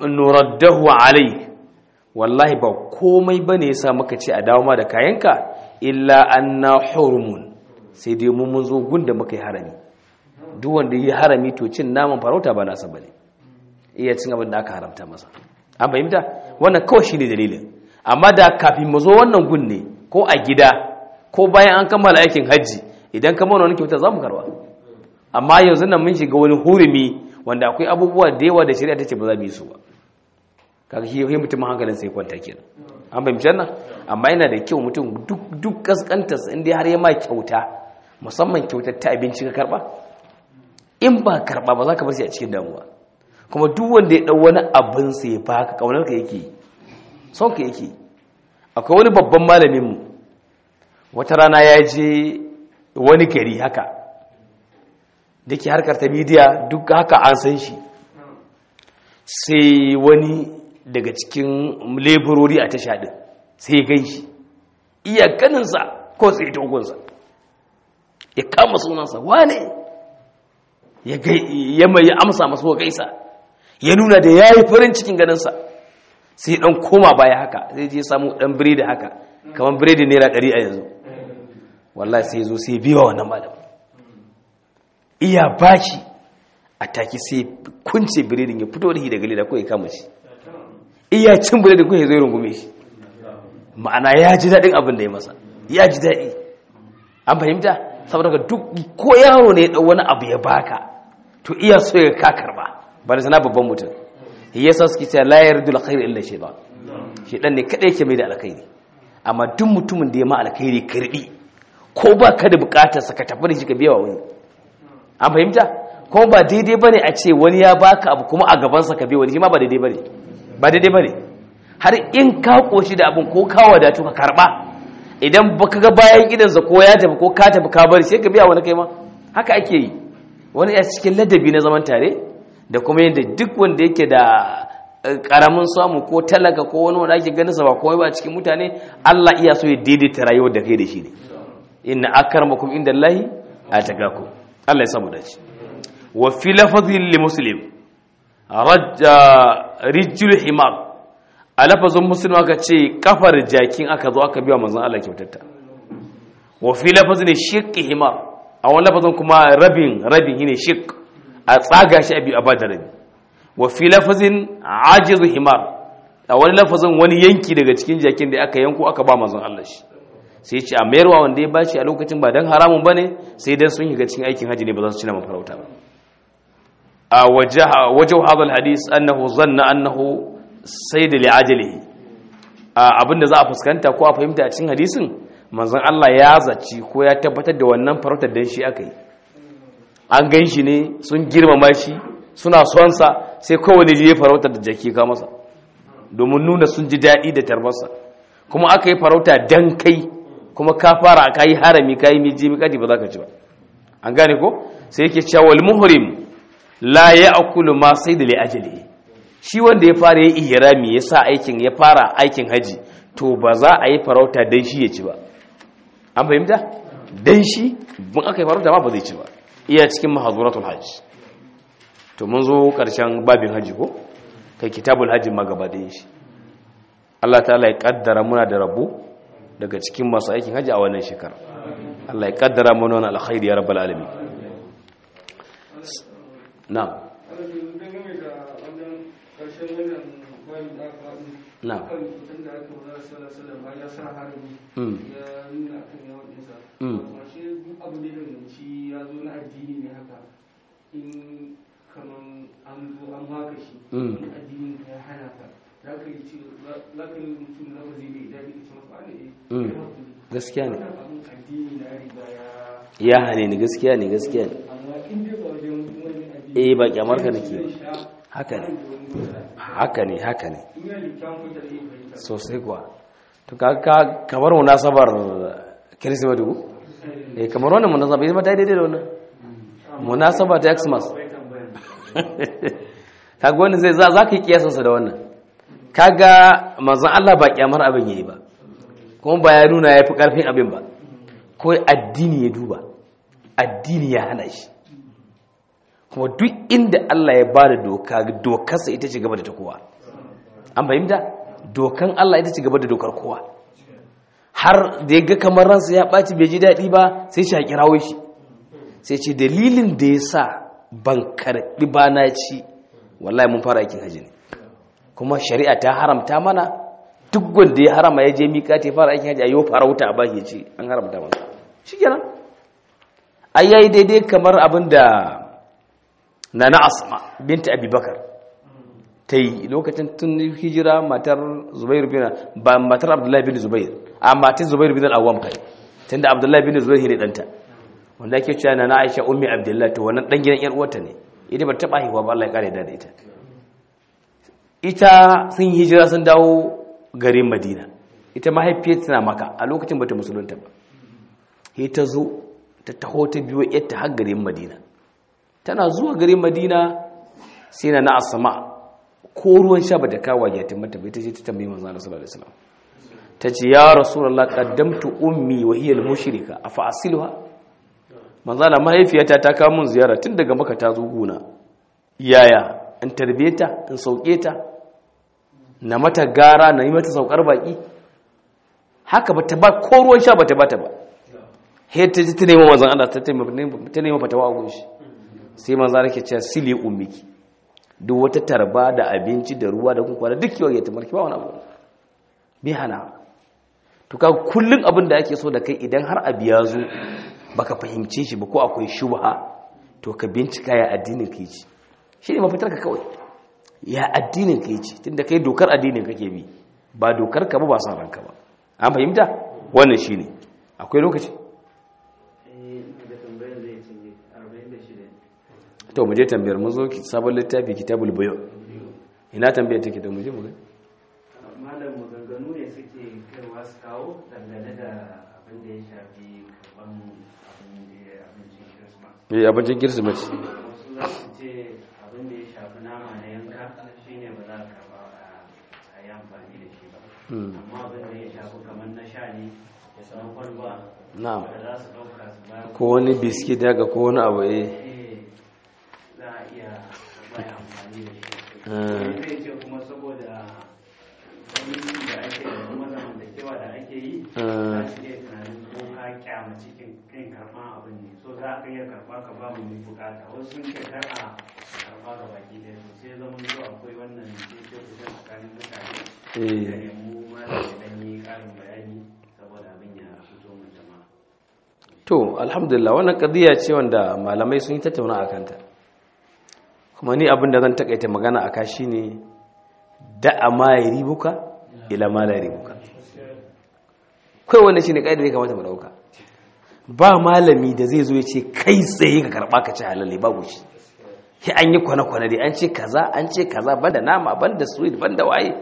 nuraddahu alai, wallahi ba komai bane yasa muka ce a dawo ma da kayanka illa anna hurumun, sai dai mun zo gunda muka yi harami. Duk wanda yi harami to cin naman farauta ba nasa bane, iya cin abin da aka haramta masa. An fahimta? Wannan kawai shine dalilin. Amma da kafin mu zo wannan gunne ko a gida ko bayan an kammala aikin hajji, idan ka mana wani kyauta za mu karba. Amma yanzu nan mun shiga wani hurumi wanda akwai abubuwa da yawa da shari'a ta ce ba za mu yi su ba. Kaga shi mutum hankalin sai kwanta kenan. An fahimci wannan? Amma yana da kyau mutum duk kaskantarsa in dai har ya ma kyauta, musamman kyautar ta abinci ka karba, in ba karba ba za ka bar shi a cikin damuwa. Kuma duk wanda ya dau wani abin sa ya baka, kaunar ka yake, son ka yake. Akwai wani babban malamin mu, wata rana ya je wani gari haka, da ke harkar ta midiya duk haka an san shi, sai wani daga cikin leburori a tasha din sai ya gan shi, iya ganinsa ko sai dogonsa ya kama sunansa, wane ya mai amsa masu gaisa, ya nuna da ya yi farin cikin ganinsa, sai dan koma baya haka, zai je samu dan biredi haka kamar biredi naira 100 a yanzu, wallahi sai zo sai biya wannan malam, iya baki a taki sai kunce biredin ya fito da shi daga leda ko ya kama shi, iya cin biredin ko ya zo rungume shi, ma'ana ya ji daɗin abin da ya masa, ya ji daɗi. An fahimta? Saboda duk ko yaro ne ya ɗau wani abu ya baka to iya so ya ka karba, ba da sana babban mutum. Yasa suke cewa la yardul khair illa shaytan, shedan ne kada yake mai da alkhairi. Amma duk mutumin da ya ma alkhairi karbi, ko ba ka da bukatar sa ka tafi da shi ka biya wa wani. An fahimta? Kuma ba daidai bane a ce wani ya baka abu kuma a gaban sa ka biya wani, shi ma ba daidai bane. Ba daidai bane. Har in ka koshi da abin ko ka wadatu ka karba, idan baka ga bayan gidansa ko ya tafi ko ka tafi ka bari sai ka biya wani kai ma. Haka ake yi. Wani ya cikin ladabi na zaman tare, da kuma yadda duk wanda yake da karamin samu ko talaka ko wani wanda ake ganin sa ba komai ba cikin mutane, Allah iya so ya daidaita rayuwar da kai da shi ne. Inna akramakum indallahi ataqakum. Allah ya samu dace. Wa fi lafazin li muslim rijul himar, a lafazin muslim aka ce kafar jakin aka zo aka biya manzon Allah kyautatta. Wa fi lafazin shiqqi himar, a wani lafazin kuma rabin shine shiq, a tsaga shi a bada rabi. Wa fi lafazin ajizu himar, a wani lafazin wani yanki daga cikin jakin da aka yanko aka ba manzon Allah shi, sai ce a mayarwa wanda ya bashi a lokacin ba dan haramun bane, sai dan sun shiga cikin aikin haji ne ba za su ci naman farauta ba. A wajen hadal hadis annahu zanna annahu sayd li ajalihi, abinda za a fuskanta ko a fahimta a cikin hadisin, manzon Allah ya zaci ko ya tabbatar da wannan farautar dan shi aka yi. An gan shi ne sun girmama shi suna son sa, sai kowane ji ya farauta da jaki ka masa domin nuna sun ji daɗi da tarbarsa, kuma aka yi farauta dan kai, kuma ka fara ka yi harami ka yi miji mikati ba za ka ci ba. An gane ko? Sai yake cewa wal muhrim la ya'kulu ma sayda li ajali, shi wanda ya fara yi ihrami ya sa aikin ya fara aikin haji, to ba za a yi farauta dan shi ya ci ba. An fahimta? Dan shi mun aka yi farauta ma ba zai ci ba. Iya cikin mahazuratul hajj. To mun zo karshen babin haji ko kai kitabul hajji ma gaba da shi. Allah ta'ala ya kaddara muna da rabu daga cikin masu aikin haji a wannan shekara. Allah ya kaddara mana wannan alkhairi ya rabbal alamin. Na'am. Na'am. abu ne da ci ya zo na addini ne haka, in kaman an zo an baka shi in addinin ka ya hana ka, za ka yi mutum na ba zai bai daɗi ka ce masa ne gaskiya ne, abin addini na riga ya hane ni, gaskiya ne, gaskiya ne. amma in dai ba wajen wani addini ba kyamar ka nake, haka ne, haka ne, haka ne in yana littafin fitar yin fahimta sosai kuwa. To ka kamar munasabar Kirsimeti ko? Kamar wannan munasaba ita ma ta daidai da wannan munasaba ta Xmas. Kaga wannan zai za ka yi kiyasansa da wannan. Kaga manzon Allah ba kyamar abin yayi ba, kuma ba ya nuna yafi karfin abin ba, ko addini ya duba, addini ya hana shi. Kuma duk inda Allah ya bada doka, dokarsa ita ce gaba da ta kowa. an fahimta dokan Allah ita ci gaba da dokar kowa har da ya ga kamar ransa ya ɓaci bai ji daɗi ba sai shi kirawo shi sai ce dalilin da ya sa ban karɓi ba na ci wallahi mun fara aikin haji ne kuma shari'a ta haramta mana duk wanda ya harama ya je miƙa ta fara aikin haji a yau fara wuta a bashi ya ce an haramta masa shi kenan ai yayi daidai kamar abin da nana asma binta abubakar ta yi lokacin tun hijira matar zubair bin ba matar abdullahi bin zubair a matar zubair bin al-awwam kai tunda abdullahi bin zubair ne danta wanda ake cewa nana aisha ummi abdullahi to wannan dan gidan yar uwarta ne ita ba ta ba haihuwa ba Allah ya kare da ita sun hijira sun dawo garin Madina ita mahaifiyarta tana Makka a lokacin bata musulunta ba sai ta zo ta taho ta biyo yarta har garin Madina tana zuwa garin Madina sai na Asma ko ruwan sha bata kawo yatin mata bai ta je ta tambayi manzo Allah sallallahu alaihi wasallam tace ya rasulullah qaddamtu ummi wa hiya al-mushrika afa asiluha manzo Allah mahaifiyata ta kawo mun ziyara tun daga Makka ta zo guna yaya in tarbiyeta in sauke ta na mata gara na yi mata saukar baki haka bata ba ko ruwan sha bata bata ba he ta ji ta nemi manzon Allah ta nemi fatawa a gunshi sai manzon Allah ke cewa sili ummiki duk wata tarba da abinci da ruwa da kuka da duk yau ya tamarki ba wani abu bi hana to ka kullun abin da ake so da kai idan har abi ya zo baka fahimce shi ba ko akwai shubha to ka bincika ya addinin kai ci shi ne mafitar ka kawai ya addinin kai ci tunda kai dokar addinin kake bi ba dokar ka ba san ranka ba an fahimta wannan shine akwai lokaci to mu je tambayar mun zo sabon littafi kitabul bayu ina tambayar take da mu je mu ga malam maganganu ne suke kaiwa su kawo dangane da abin da ya shafi karban abincin Christmas abincin Kirsimeti wasu za su ce abin da ya shafi nama na yanka shine ba za ka karba a yi amfani da shi ba amma abin da ya shafi kamar na sha ne da sanar kwalba na'am da za su ɗauka su ba ko wani biskit daga ko wani abu za a iya amfani da shi zai ce kuma saboda wani da ake da kuma zamantakewa da ake yi za su iya tunanin ko ka kyama cikin kan karɓar abin ne so za ka iya karɓa ka ba mu bukata wasu sun ce kar a karɓa ga baki da su sai zama zuwa akwai wannan ce kusan tsakanin mutane da nemu ma da dan yi ƙarin bayani saboda abin ya fito mu jama'a to alhamdulillah wannan qadiya ce wanda malamai sun yi tattauna a kanta kuma ni abin da zan takaita magana aka shine da'a ma yaribuka ila ma la yaribuka kai wannan shine kaidar da kamata mu dauka ba malami da zai zo ya ce kai tsaye ka karba ka ci halalle babu shi sai an yi kwana-kwana dai an ce kaza banda nama banda sweet banda waye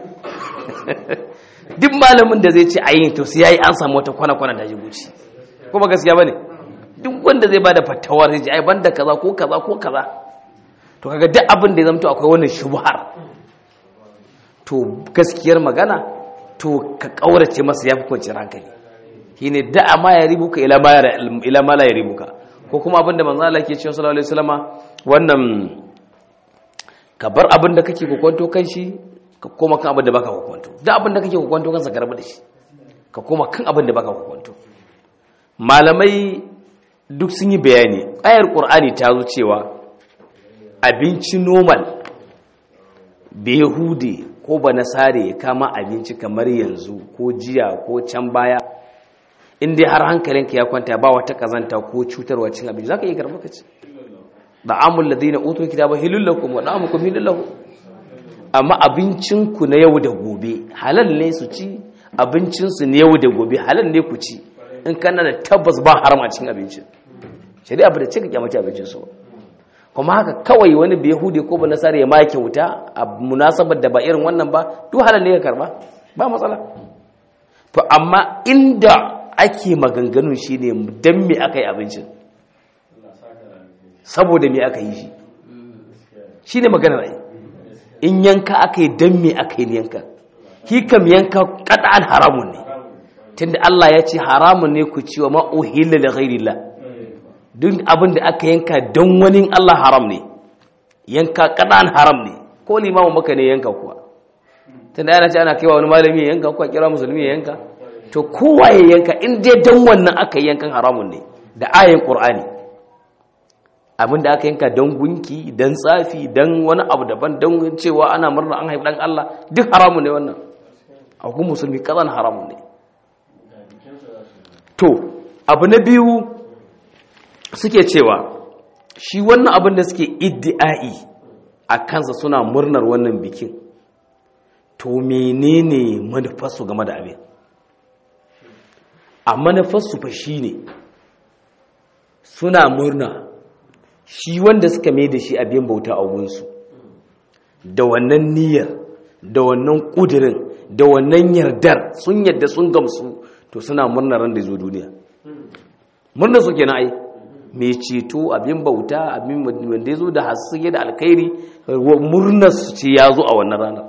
duk malamin da zai ce ayin to sai yayi an samu wata kwana-kwana da jibuci kuma gaskiya bane duk wanda zai bada fatawar zai ce ai banda kaza ko kaza ko kaza to kaga duk abin da ya zamto akwai wannan shubhar to gaskiyar magana to ka kaurace masa yafi kwanciyar hankali shine da'a ma ya ribuka ila ma la ya ribuka ko kuma abin da manzo Allah ke cewa sallallahu alaihi wasallama wannan ka bar abin da kake kokonto kan shi ka koma kan abin da baka kokonto duk abin da kake kokonto kansa ka rabu da shi ka koma kan abin da baka kokonto malamai duk sun yi bayani ayar qur'ani ta zo cewa abinci normal behude ko banasare ya kama abinci kamar yanzu ko jiya ko can baya in dai har hankalinka ya kwanta ba wata kazanta ko cutarwa cin abinci zaka iya karba kace da'amul ladina utul kitaba hilul lakum wa da'amukum hilul lahum amma abincin ku na yau da gobe halal ne su ci abincin su ne yau da gobe halal ne ku ci in kana da tabbas ba haram a cikin abincin shari'a ba da cika kyamace abincin su kuma haka kawai wani bai hude ko ba nasara ya ma kyauta a munasabar da ba irin wannan ba duk halal ne ka karba ba matsala to amma inda ake maganganun shine dan me aka yi abincin saboda me aka yi shi shine maganar ai in yanka aka yi dan me aka yi yanka hikam yanka qat'an haramun ne tunda Allah ya ce haramun ne ku ci wa ma uhilla li ghairillah duk abin da aka yanka don wani Allah haram ne yanka kadan haram ne ko limamu maka ne yanka kuwa tunda ana ce ana kaiwa wani malami ya yanka ko kira musulmi ya yanka, to kowa ya yanka in dai dan wannan aka yi yankan haramun ne da ayin Qur'ani. Abinda aka yanka dan gunki, dan tsafi, dan wani abu daban, dan cewa ana murna an haifi dan Allah, duk haramun ne wannan. Akwai musulmi kazan haramun ne. To abu na biyu suke cewa shi wannan abin da suke iddi'ai a kansa suna murnar wannan bikin, to menene manufarsu game da abin? A manufarsu fa shi ne suna murna shi wanda suka mai da shi abin bauta a gunsu, da wannan niyyar, da wannan ƙudurin, da wannan yardar sun yadda sun gamsu, to suna murnar ran da zo duniya. Murnar su kenan ai, mai ceto, abin bauta, abin wanda ya zo da haske da alkhairi, murnar su ce ya zo a wannan ranar.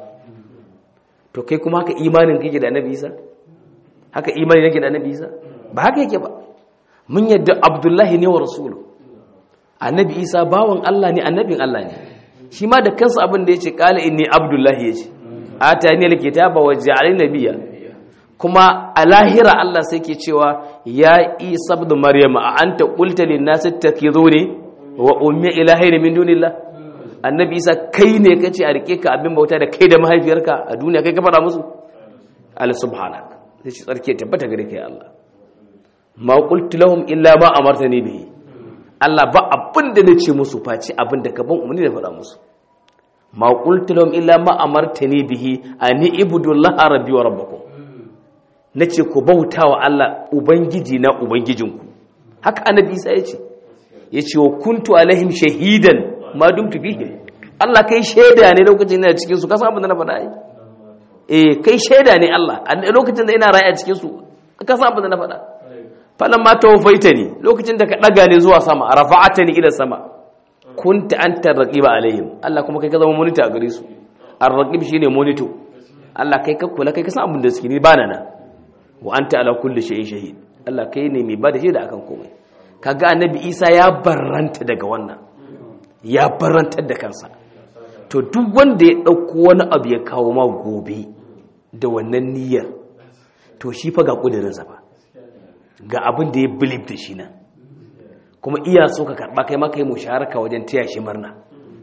To kai kuma haka imanin kake da Annabi Isa? Haka imanin yake da Annabi Isa? Ba haka yake ba. Mun yadda Abdullahi ne wa rasulu. Annabi Isa bawan Allah ne, annabin Allah ne. Shi ma da kansa abin da yace qala inni Abdullahi yace. Atani alkitaba wa ja'alani nabiyya. Kuma a lahira Allah sai ke cewa ya Isa ibn Maryam a anta qulta lin nas ittakhizuni wa ummi ilahayn min dunillah. Annabi Isa kai ne kace a rike ka abin bauta da kai da mahaifiyarka a duniya, kai ka fara musu? Allah subhanak. Sai shi tsarki tabbata gare kai Allah. Ma qultu lahum illa ma amartani bihi. Allah ba abin da nace musu face abin da ka ban umarni da faɗa musu. Ma qultu lahum illa ma amartani bihi ani ibudullaha rabbi wa rabbakum. Nace ku bautawa Allah ubangiji na ubangijinku. Haka Annabi Isa yace wa kuntu alaihim shahidan ma dumtu bihim. Allah kai shaida ne lokacin da cikin su, ka san abin da na faɗa ai. Kai shaida ne Allah a lokacin da ina raye a cikin su, ka san abin da na faɗa. Falan ma tawfaitani, lokacin da ka daga ne zuwa sama, rafa'atani ila sama, kunta anta raqiba alaihim. Allah kuma kai ka zama monitor a gare su. Ar-raqib shine monitor. Allah kai ka kula, kai ka san abin da suke, ni bana na. Wa anta ala kulli shay'in shahid. Allah kai ne mai bada shaida akan komai. Kaga Annabi Isa ya barranta daga wannan, ya barrantar da kansa. To duk wanda ya dauko wani abu ya kawo ma gobe da wannan niyyar, to shi fa ga kudirin sa fa, ga abin da ya believe da shi nan, kuma iya so ka karba kai ma kai musharaka wajen taya shi murna.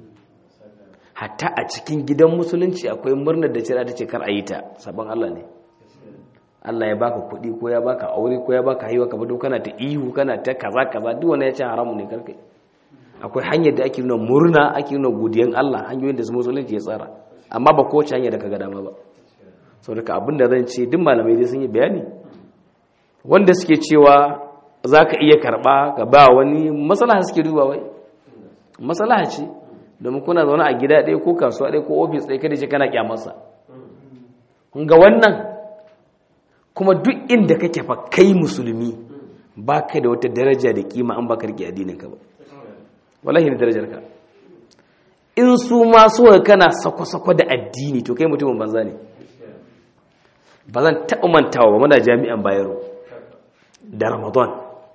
Hatta a cikin gidan musulunci akwai murnar da cira ta ce kar a yi ta, sabon Allah ne. Allah ya baka kuɗi ko ya baka aure ko ya baka haihuwa, ka fito kana ta ihu kana ta kaza kaza, duk wanda ya ce haramu ne karkai. Akwai hanyar da ake nuna murna, ake nuna godiyan Allah, hanyoyin da musulunci ya tsara, amma ba kowace hanya da kaga dama ba. Saboda abin da zan ce duk malamai dai sun yi bayani, wanda suke cewa zaka iya karba ka ba wani, maslaha suke duba wai. Maslaha ce, domin kuna zaune a gida ɗaya ko kasuwa ɗaya ko ofis ɗaya kada ce kana kyamarsa. Kun ga wannan, kuma duk inda kake fa kai musulmi ba ka da wata daraja da kima an ba ka rike addininka ba, wallahi ne darajarka. In su ma so kana sako-sako da addini, to kai mutumin banza ne. Ba zan taɓa mantawa ba, muna jami'an Bayero da Ramadan,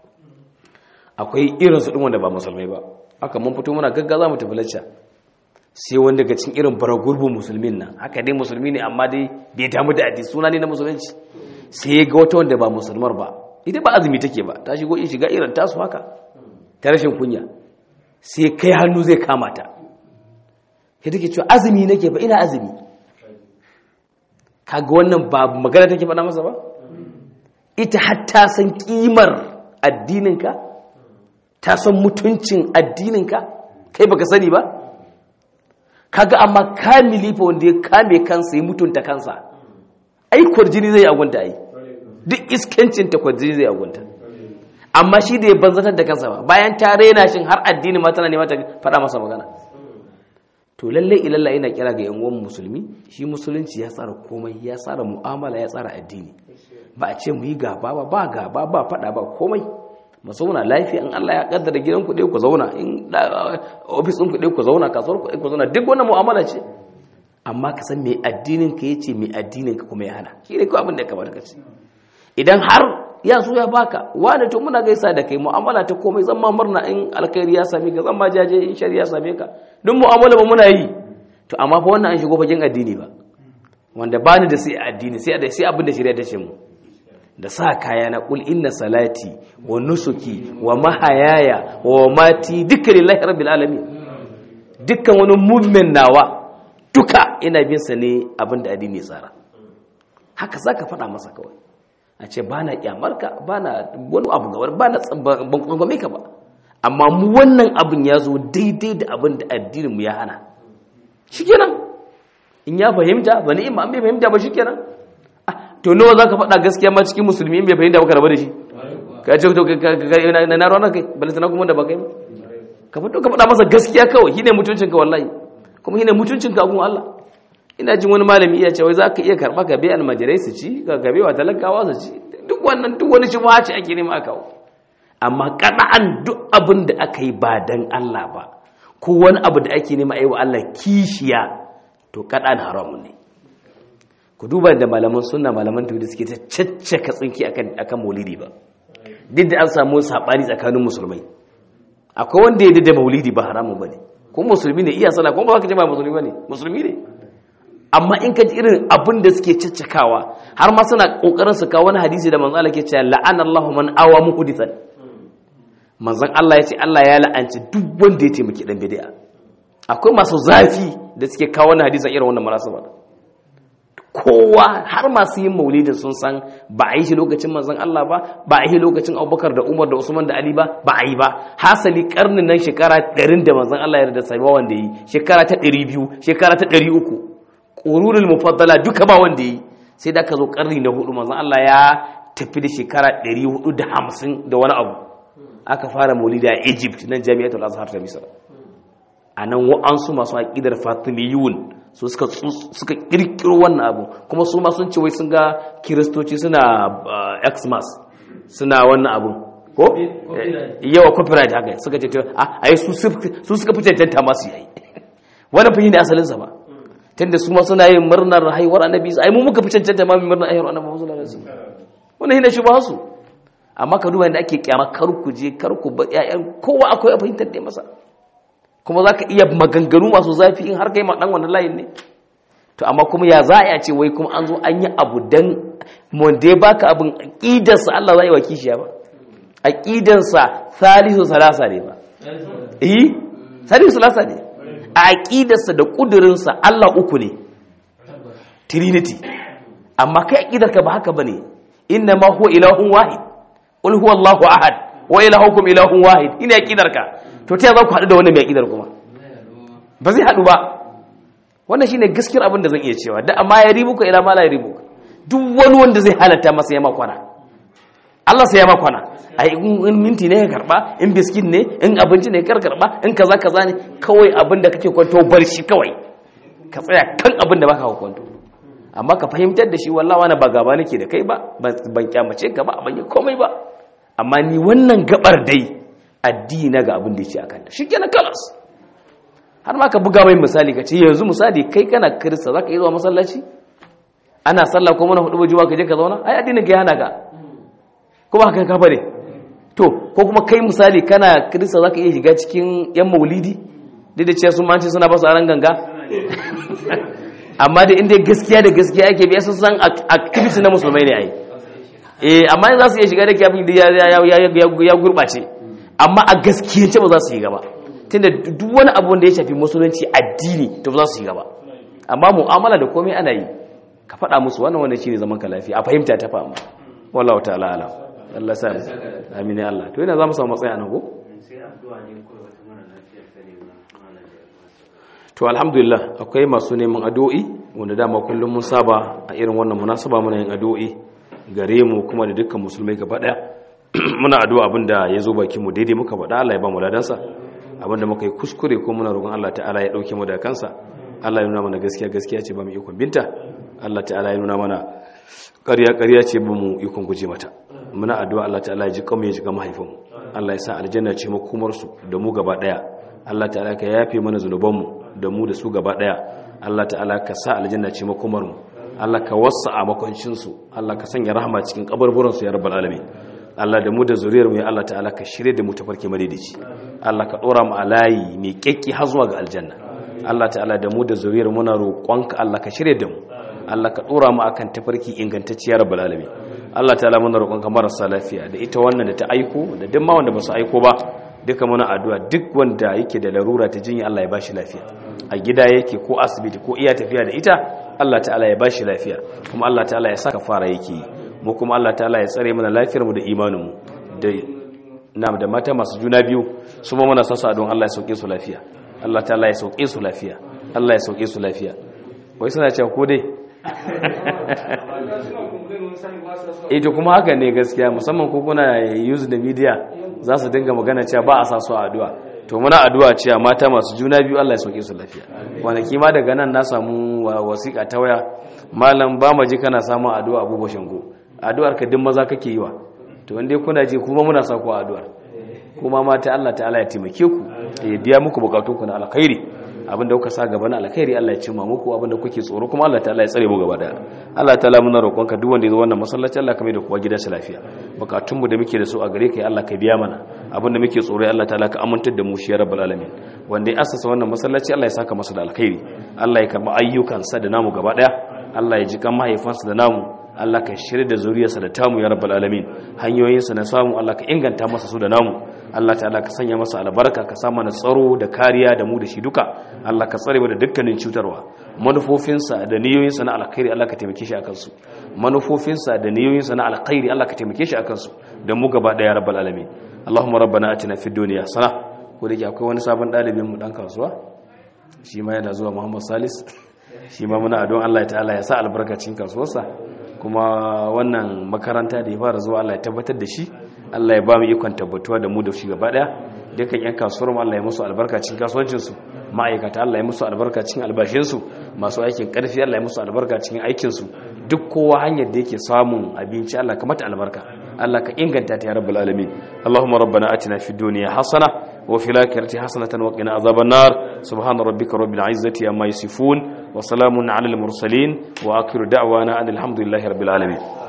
akwai irin su ɗin wanda ba musulmai ba, haka mun fito muna gaggaza mu tafi lacca, sai wanda daga cikin irin baragurbin musulmin nan, haka dai musulmi ne amma dai bai damu da addini, suna ne na musulunci, sai ga wata wanda ba musulmar ba, ita ba azumi take ba, ta shigo in shiga irin tasu haka ta rashin kunya, sai kai hannu zai kama ta, sai take cewa azumi nake ba, ina azumi. Kaga wannan ba magana take faɗa masa ba, ita hatta san kimar addininka, ta san mutuncin addininka, kai baka sani ba. Kaga amma kamili fa wanda ya kame kansa ya mutunta kansa, ai kwarjini zai agunta ai, duk iskancin ta kwarjini zai agunta. Amma shi da ya banzatar da kansa ba, bayan ta rena shin har addini ma tana nema ta faɗa masa magana. To lalle ilalla ina kira ga yan uwan musulmi, shi musulunci ya tsara komai, ya tsara mu'amala, ya tsara addini. Ba a ce mu yi gaba ba gaba ba faɗa ba komai. Mu zauna lafiya, in Allah ya kaddara gidan ku dai ku zauna, in office din ku dai ku zauna, kasuwar ku dai ku zauna, duk wannan mu'amala ce. Amma ka san me addinin ka yace, me addinin ka kuma ya hana. Shi ne ko abin da ka bar ka ce. Idan har ya so ya baka wani, to muna gaisa da kai, mu'amala ta komai, zan ma murna in alkhairi ya same ka, zan ma jaje in shari'a ya same ka, duk mu'amala ba muna yi. To amma fa wannan an shigo fagen addini ba, wanda bani da sai addini sai abin da shari'a ta ce mu da sa kaya na kul inna salati wa nusuki wa mahayaya wa mati dukkan lillahi rabbil alamin, dukkan wani movement nawa duka ina bin sa ne abin da addini ya tsara. Haka zaka faɗa masa kawai, a ce bana kyamarka, bana wani abu ga bana ban kwangwame ka ba, amma mu wannan abin ya zo daidai da abin da addinin mu ya hana. Shikenan in ya fahimta ba ni imam bai fahimta ba shikenan. To nawa zaka faɗa gaskiya ma cikin musulmi in bai fahimta ba ka rabu da shi, ka ce to na rawana kai balantana kuma da ba kai ba, ka fito ka faɗa masa gaskiya kawai, shine mutuncinka wallahi, kuma shine mutuncinka a gun Allah. Ina jin wani malami iya cewa zaka iya karba ka bai almajirai su ci, ka gabe wa talakawa su ci, duk wannan duk wani shubha ce ake nema aka kawo. Amma kada'an duk abin da aka yi ba dan Allah ba, ko wani abu da ake nema ayi wa Allah kishiya, to kada'an haramun ne. Ku duba da malaman sunna, malaman tauhid suke ta caccaka tsinki akan maulidi ba, duk da an samu sabani tsakanin musulmai. Akwai wanda ya da maulidi ba haramun bane, ko musulmi ne iya sana, kuma ba ka ce ba musulmi bane, musulmi ne. Amma in ka ji irin abin da suke caccakawa, har ma suna kokarin su kawo wani hadisi da manzo Allah ke cewa la'anallahu man awa muhdithan. Manzon Allah ya ce Allah ya la'anci duk wanda ya taimaki dan bid'a. Akwai masu zafi da suke kawo wani hadisin irin wannan munasaba. Kowa har masu yin maulidin sun san ba a yi shi lokacin manzon Allah ba a yi lokacin Abubakar da Umar da Usman da Ali ba a yi ba. Hasali karnin nan shekara 100 da manzon Allah ya yarda sai wanda yi, shekara ta 200, shekara ta 300. Qurunul mufaddala duka ba wanda yi, sai da ka zo karni na 4 manzon Allah ya tafi da shekara 450 da wani abu. Aka fara maulidi a Egypt nan Jami'atul Azhar ta Misra. Anan wa'ansu masu aqidar Fatimiyun su suka kirkiro wannan abu, kuma su ma sun ce wai sun ga kiristoci suna Xmas suna wannan abu ko yawa copyright haka suka ce ai su suka fi cancanta masu yayi. Wannan fa ne asalin sa ba, tunda su ma suna yin murnar haihuwar annabi, ai mu muka fi cancanta ma murnar haihuwar annabi sallallahu alaihi wasallam. Wannan yana shi ba su, amma ka duba inda ake kyama karku je karku ba ƴaƴan kowa akwai a fahimtar da masa, kuma zaka iya maganganu masu zafi in har kai ma dan wannan layin ne. To amma kuma ya za a ce wai kuma an zo an yi abu dan wanda ya baka abin aqidarsa Allah zai wa kishiya ba, aqidarsa salisu salasa ne ba, salisu salasa ne a aqidarsa da kudurinsa Allah uku ne, trinity. Amma kai aqidarka ba haka bane, inna ma huwa ilahun wahid, qul huwallahu ahad wa ilahukum ilahun wahid, ina aqidarka. To ta za ku haɗu da wannan mai aqidar kuma ba zai haɗu ba. Wannan shine gaskiyar abin da zan iya cewa, da amma ya ribuka ila ma la ribuka. Duk wani wanda zai halatta masa ya makwana, Allah sai ya makwana. Ai in minti ne ka karba, in biskit ne, in abinci ne ka karba, in kaza kaza ne, kawai abin da kake kwanto bar shi kawai, ka tsaya kan abin da baka kwanto. Amma ka fahimtar da shi wallahi wani ba gaba nake da kai ba, ban kyamace ka ba, ban yi komai ba, amma ni wannan gabar dai addini ga abin da yake akan ta shikenan kalas. Har ma ka buga mai misali ka ce yanzu misali kai kana kirista zaka yi zuwa masallaci ana sallah ko mana hudu juma'a ka je ka zauna, ai addinin ka yana ka, kuma haka ka bare. To ko kuma kai misali kana kirista zaka iya shiga cikin yan maulidi, duk da cewa sun manci suna ba su aran ganga amma da inda gaskiya da gaskiya ake biya sun san activity na musulmai ne ai. Amma in za su iya shiga da kiyafin ya gurbace, amma a gaskiyance ba za su yi gaba, tunda duk wani abu wanda ya shafi musulunci addini to ba za su yi gaba. Amma mu'amala da komai ana yi, ka faɗa musu wannan shine zaman ka lafiya, a fahimta ta fama. Wallahu ta'ala alam. Allah sa amin ya Allah. To ina za mu samu matsaya nan ko? Sai addu'a ne ko wata mara lafiya sai to alhamdulillah akwai masu neman addu'o'i wanda dama kullum mun saba a irin wannan munasaba muna yin addu'o'i gare mu kuma da dukkan musulmai gaba daya. Muna addu'a abinda ya zo bakin mu daidai muka faɗa Allah ya ba mu ladansa, abinda muka yi kuskure ko muna roƙon Allah ta'ala ya dauke mu daga kansa. Allah ya nuna mana gaskiya gaskiya ce ba mu ikon binta, Allah ta'ala ya nuna mana ƙarya ƙarya ce ba mu ikon guje mata. Muna addu'a Allah ta'ala ya ji kanmu ya ji kan mahaifin mu, Allah ya sa aljanna ce makomar su da mu gaba daya. Allah ta'ala ka yafe mana zanuban mu da mu da su gaba daya. Allah ta'ala ka sa aljanna ce makomar mu, Allah ka wasa makwancin su, Allah ka sanya rahama cikin kaburburan su ya rabbal alamin. Allah da mu da zuriyar mu ya Allah ta'ala ka shirye da mu tafarki madaidaici, Allah ka dora mu alayi mai kekki har zuwa ga aljanna. Allah ta'ala da mu da zuriyar mu na roƙonka Allah ka shirye da mu, Allah ka dora mu akan tafarki ingantacciyar rabbul alamin. Allah ta'ala muna roƙon ka marasa lafiya da ita wannan da ta aiko da duk ma wanda ba su aiko ba, duka muna addu'a duk wanda yake da larura ta jinya Allah ya bashi lafiya, a gida yake ko asibiti ko iya tafiya da ita Allah ta'ala ya bashi lafiya, kuma Allah ta'ala ya saka fara yake mu, kuma Allah ta'ala ya tsare mana lafiyar mu da imanin mu da mata masu juna biyu su ma muna sasa don Allah ya sauke su lafiya, Allah ta'ala ya sauke su lafiya, Allah ya sauke su lafiya. Wai suna cewa ko dai to kuma haka ne gaskiya, musamman ko kuna use da media za su dinga magana cewa ba a sa su a addu'a. To muna addu'a cewa mata masu juna biyu Allah ya sauke su lafiya. Kwanaki ma daga nan na samu wasiƙa ta waya, malam ba ma ji kana samun addu'a Abubuwa Shango, addu'ar ka din maza kake yi wa, to inda kuna ji kuma muna sa ku addu'ar, kuma mata Allah ta'ala ya taimake ku, ya biya muku bukatunku na alkhairi, abinda kuka sa gaba na alkhairi Allah ya cimma muku, abinda kuke tsoro kuma Allah ta'ala ya tsare mu gaba daya. Allah ta'ala muna roƙonka duk wanda ya zo wannan masallaci Allah ka mai da kowa gidansa lafiya, bukatunmu da muke da su a gare ka Allah ka biya mana, abinda muke tsoro Allah ta'ala ka amintar da mu shi ya rabbul alamin. Wanda ya assasa wannan masallaci Allah ya saka masa da alkhairi, Allah ya karba ayyukansa da namu gaba daya, Allah ya ji kan mahaifansa da namu, Allah ka shirya da zuriyarsa da tamu ya rabbal alamin. Hanyoyinsa na samu Allah ka inganta masa su da namu, Allah ta'ala ka sanya masa albarka, ka sa mana tsaro da kariya da mu da shi duka, Allah ka tsare mu da dukkanin cutarwa. Manufofinsa da niyoyinsa na alkhairi Allah ka taimake shi akan su, manufofinsa da niyoyinsa na alkhairi Allah ka taimake shi akan su da mu gaba daya rabbal alamin. Allahumma rabbana atina fid dunya hasana. Ko da akwai wani sabon dalibin mu dan kasuwa, shi ma yana zuwa Muhammad Salis, shi ma muna addu'a Allah ta'ala ya sa albarkacin kasuwarsa, kuma wannan makaranta da ya fara zuwa Allah ya tabbatar da shi, Allah ya ba mu ikon tabbatuwa da mu da shi gaba daya. Dukkan yan kasuwar mu Allah ya musu albarkacin kasuwancin su, ma'aikata Allah ya musu albarkacin albashin su, masu aikin karfi Allah ya musu albarkacin aikin su, duk kowa hanyar da yake samun abinci Allah ka mata albarka, Allah ka inganta ta ya rabbul alamin. Allahumma rabbana atina fid dunya hasana wa fil akhirati hasanatan wa qina azaban nar. Subhana rabbika rabbil izzati amma yasifun wa salamun alal mursalin wa akhiru da'wana alhamdulillahi rabbil alamin.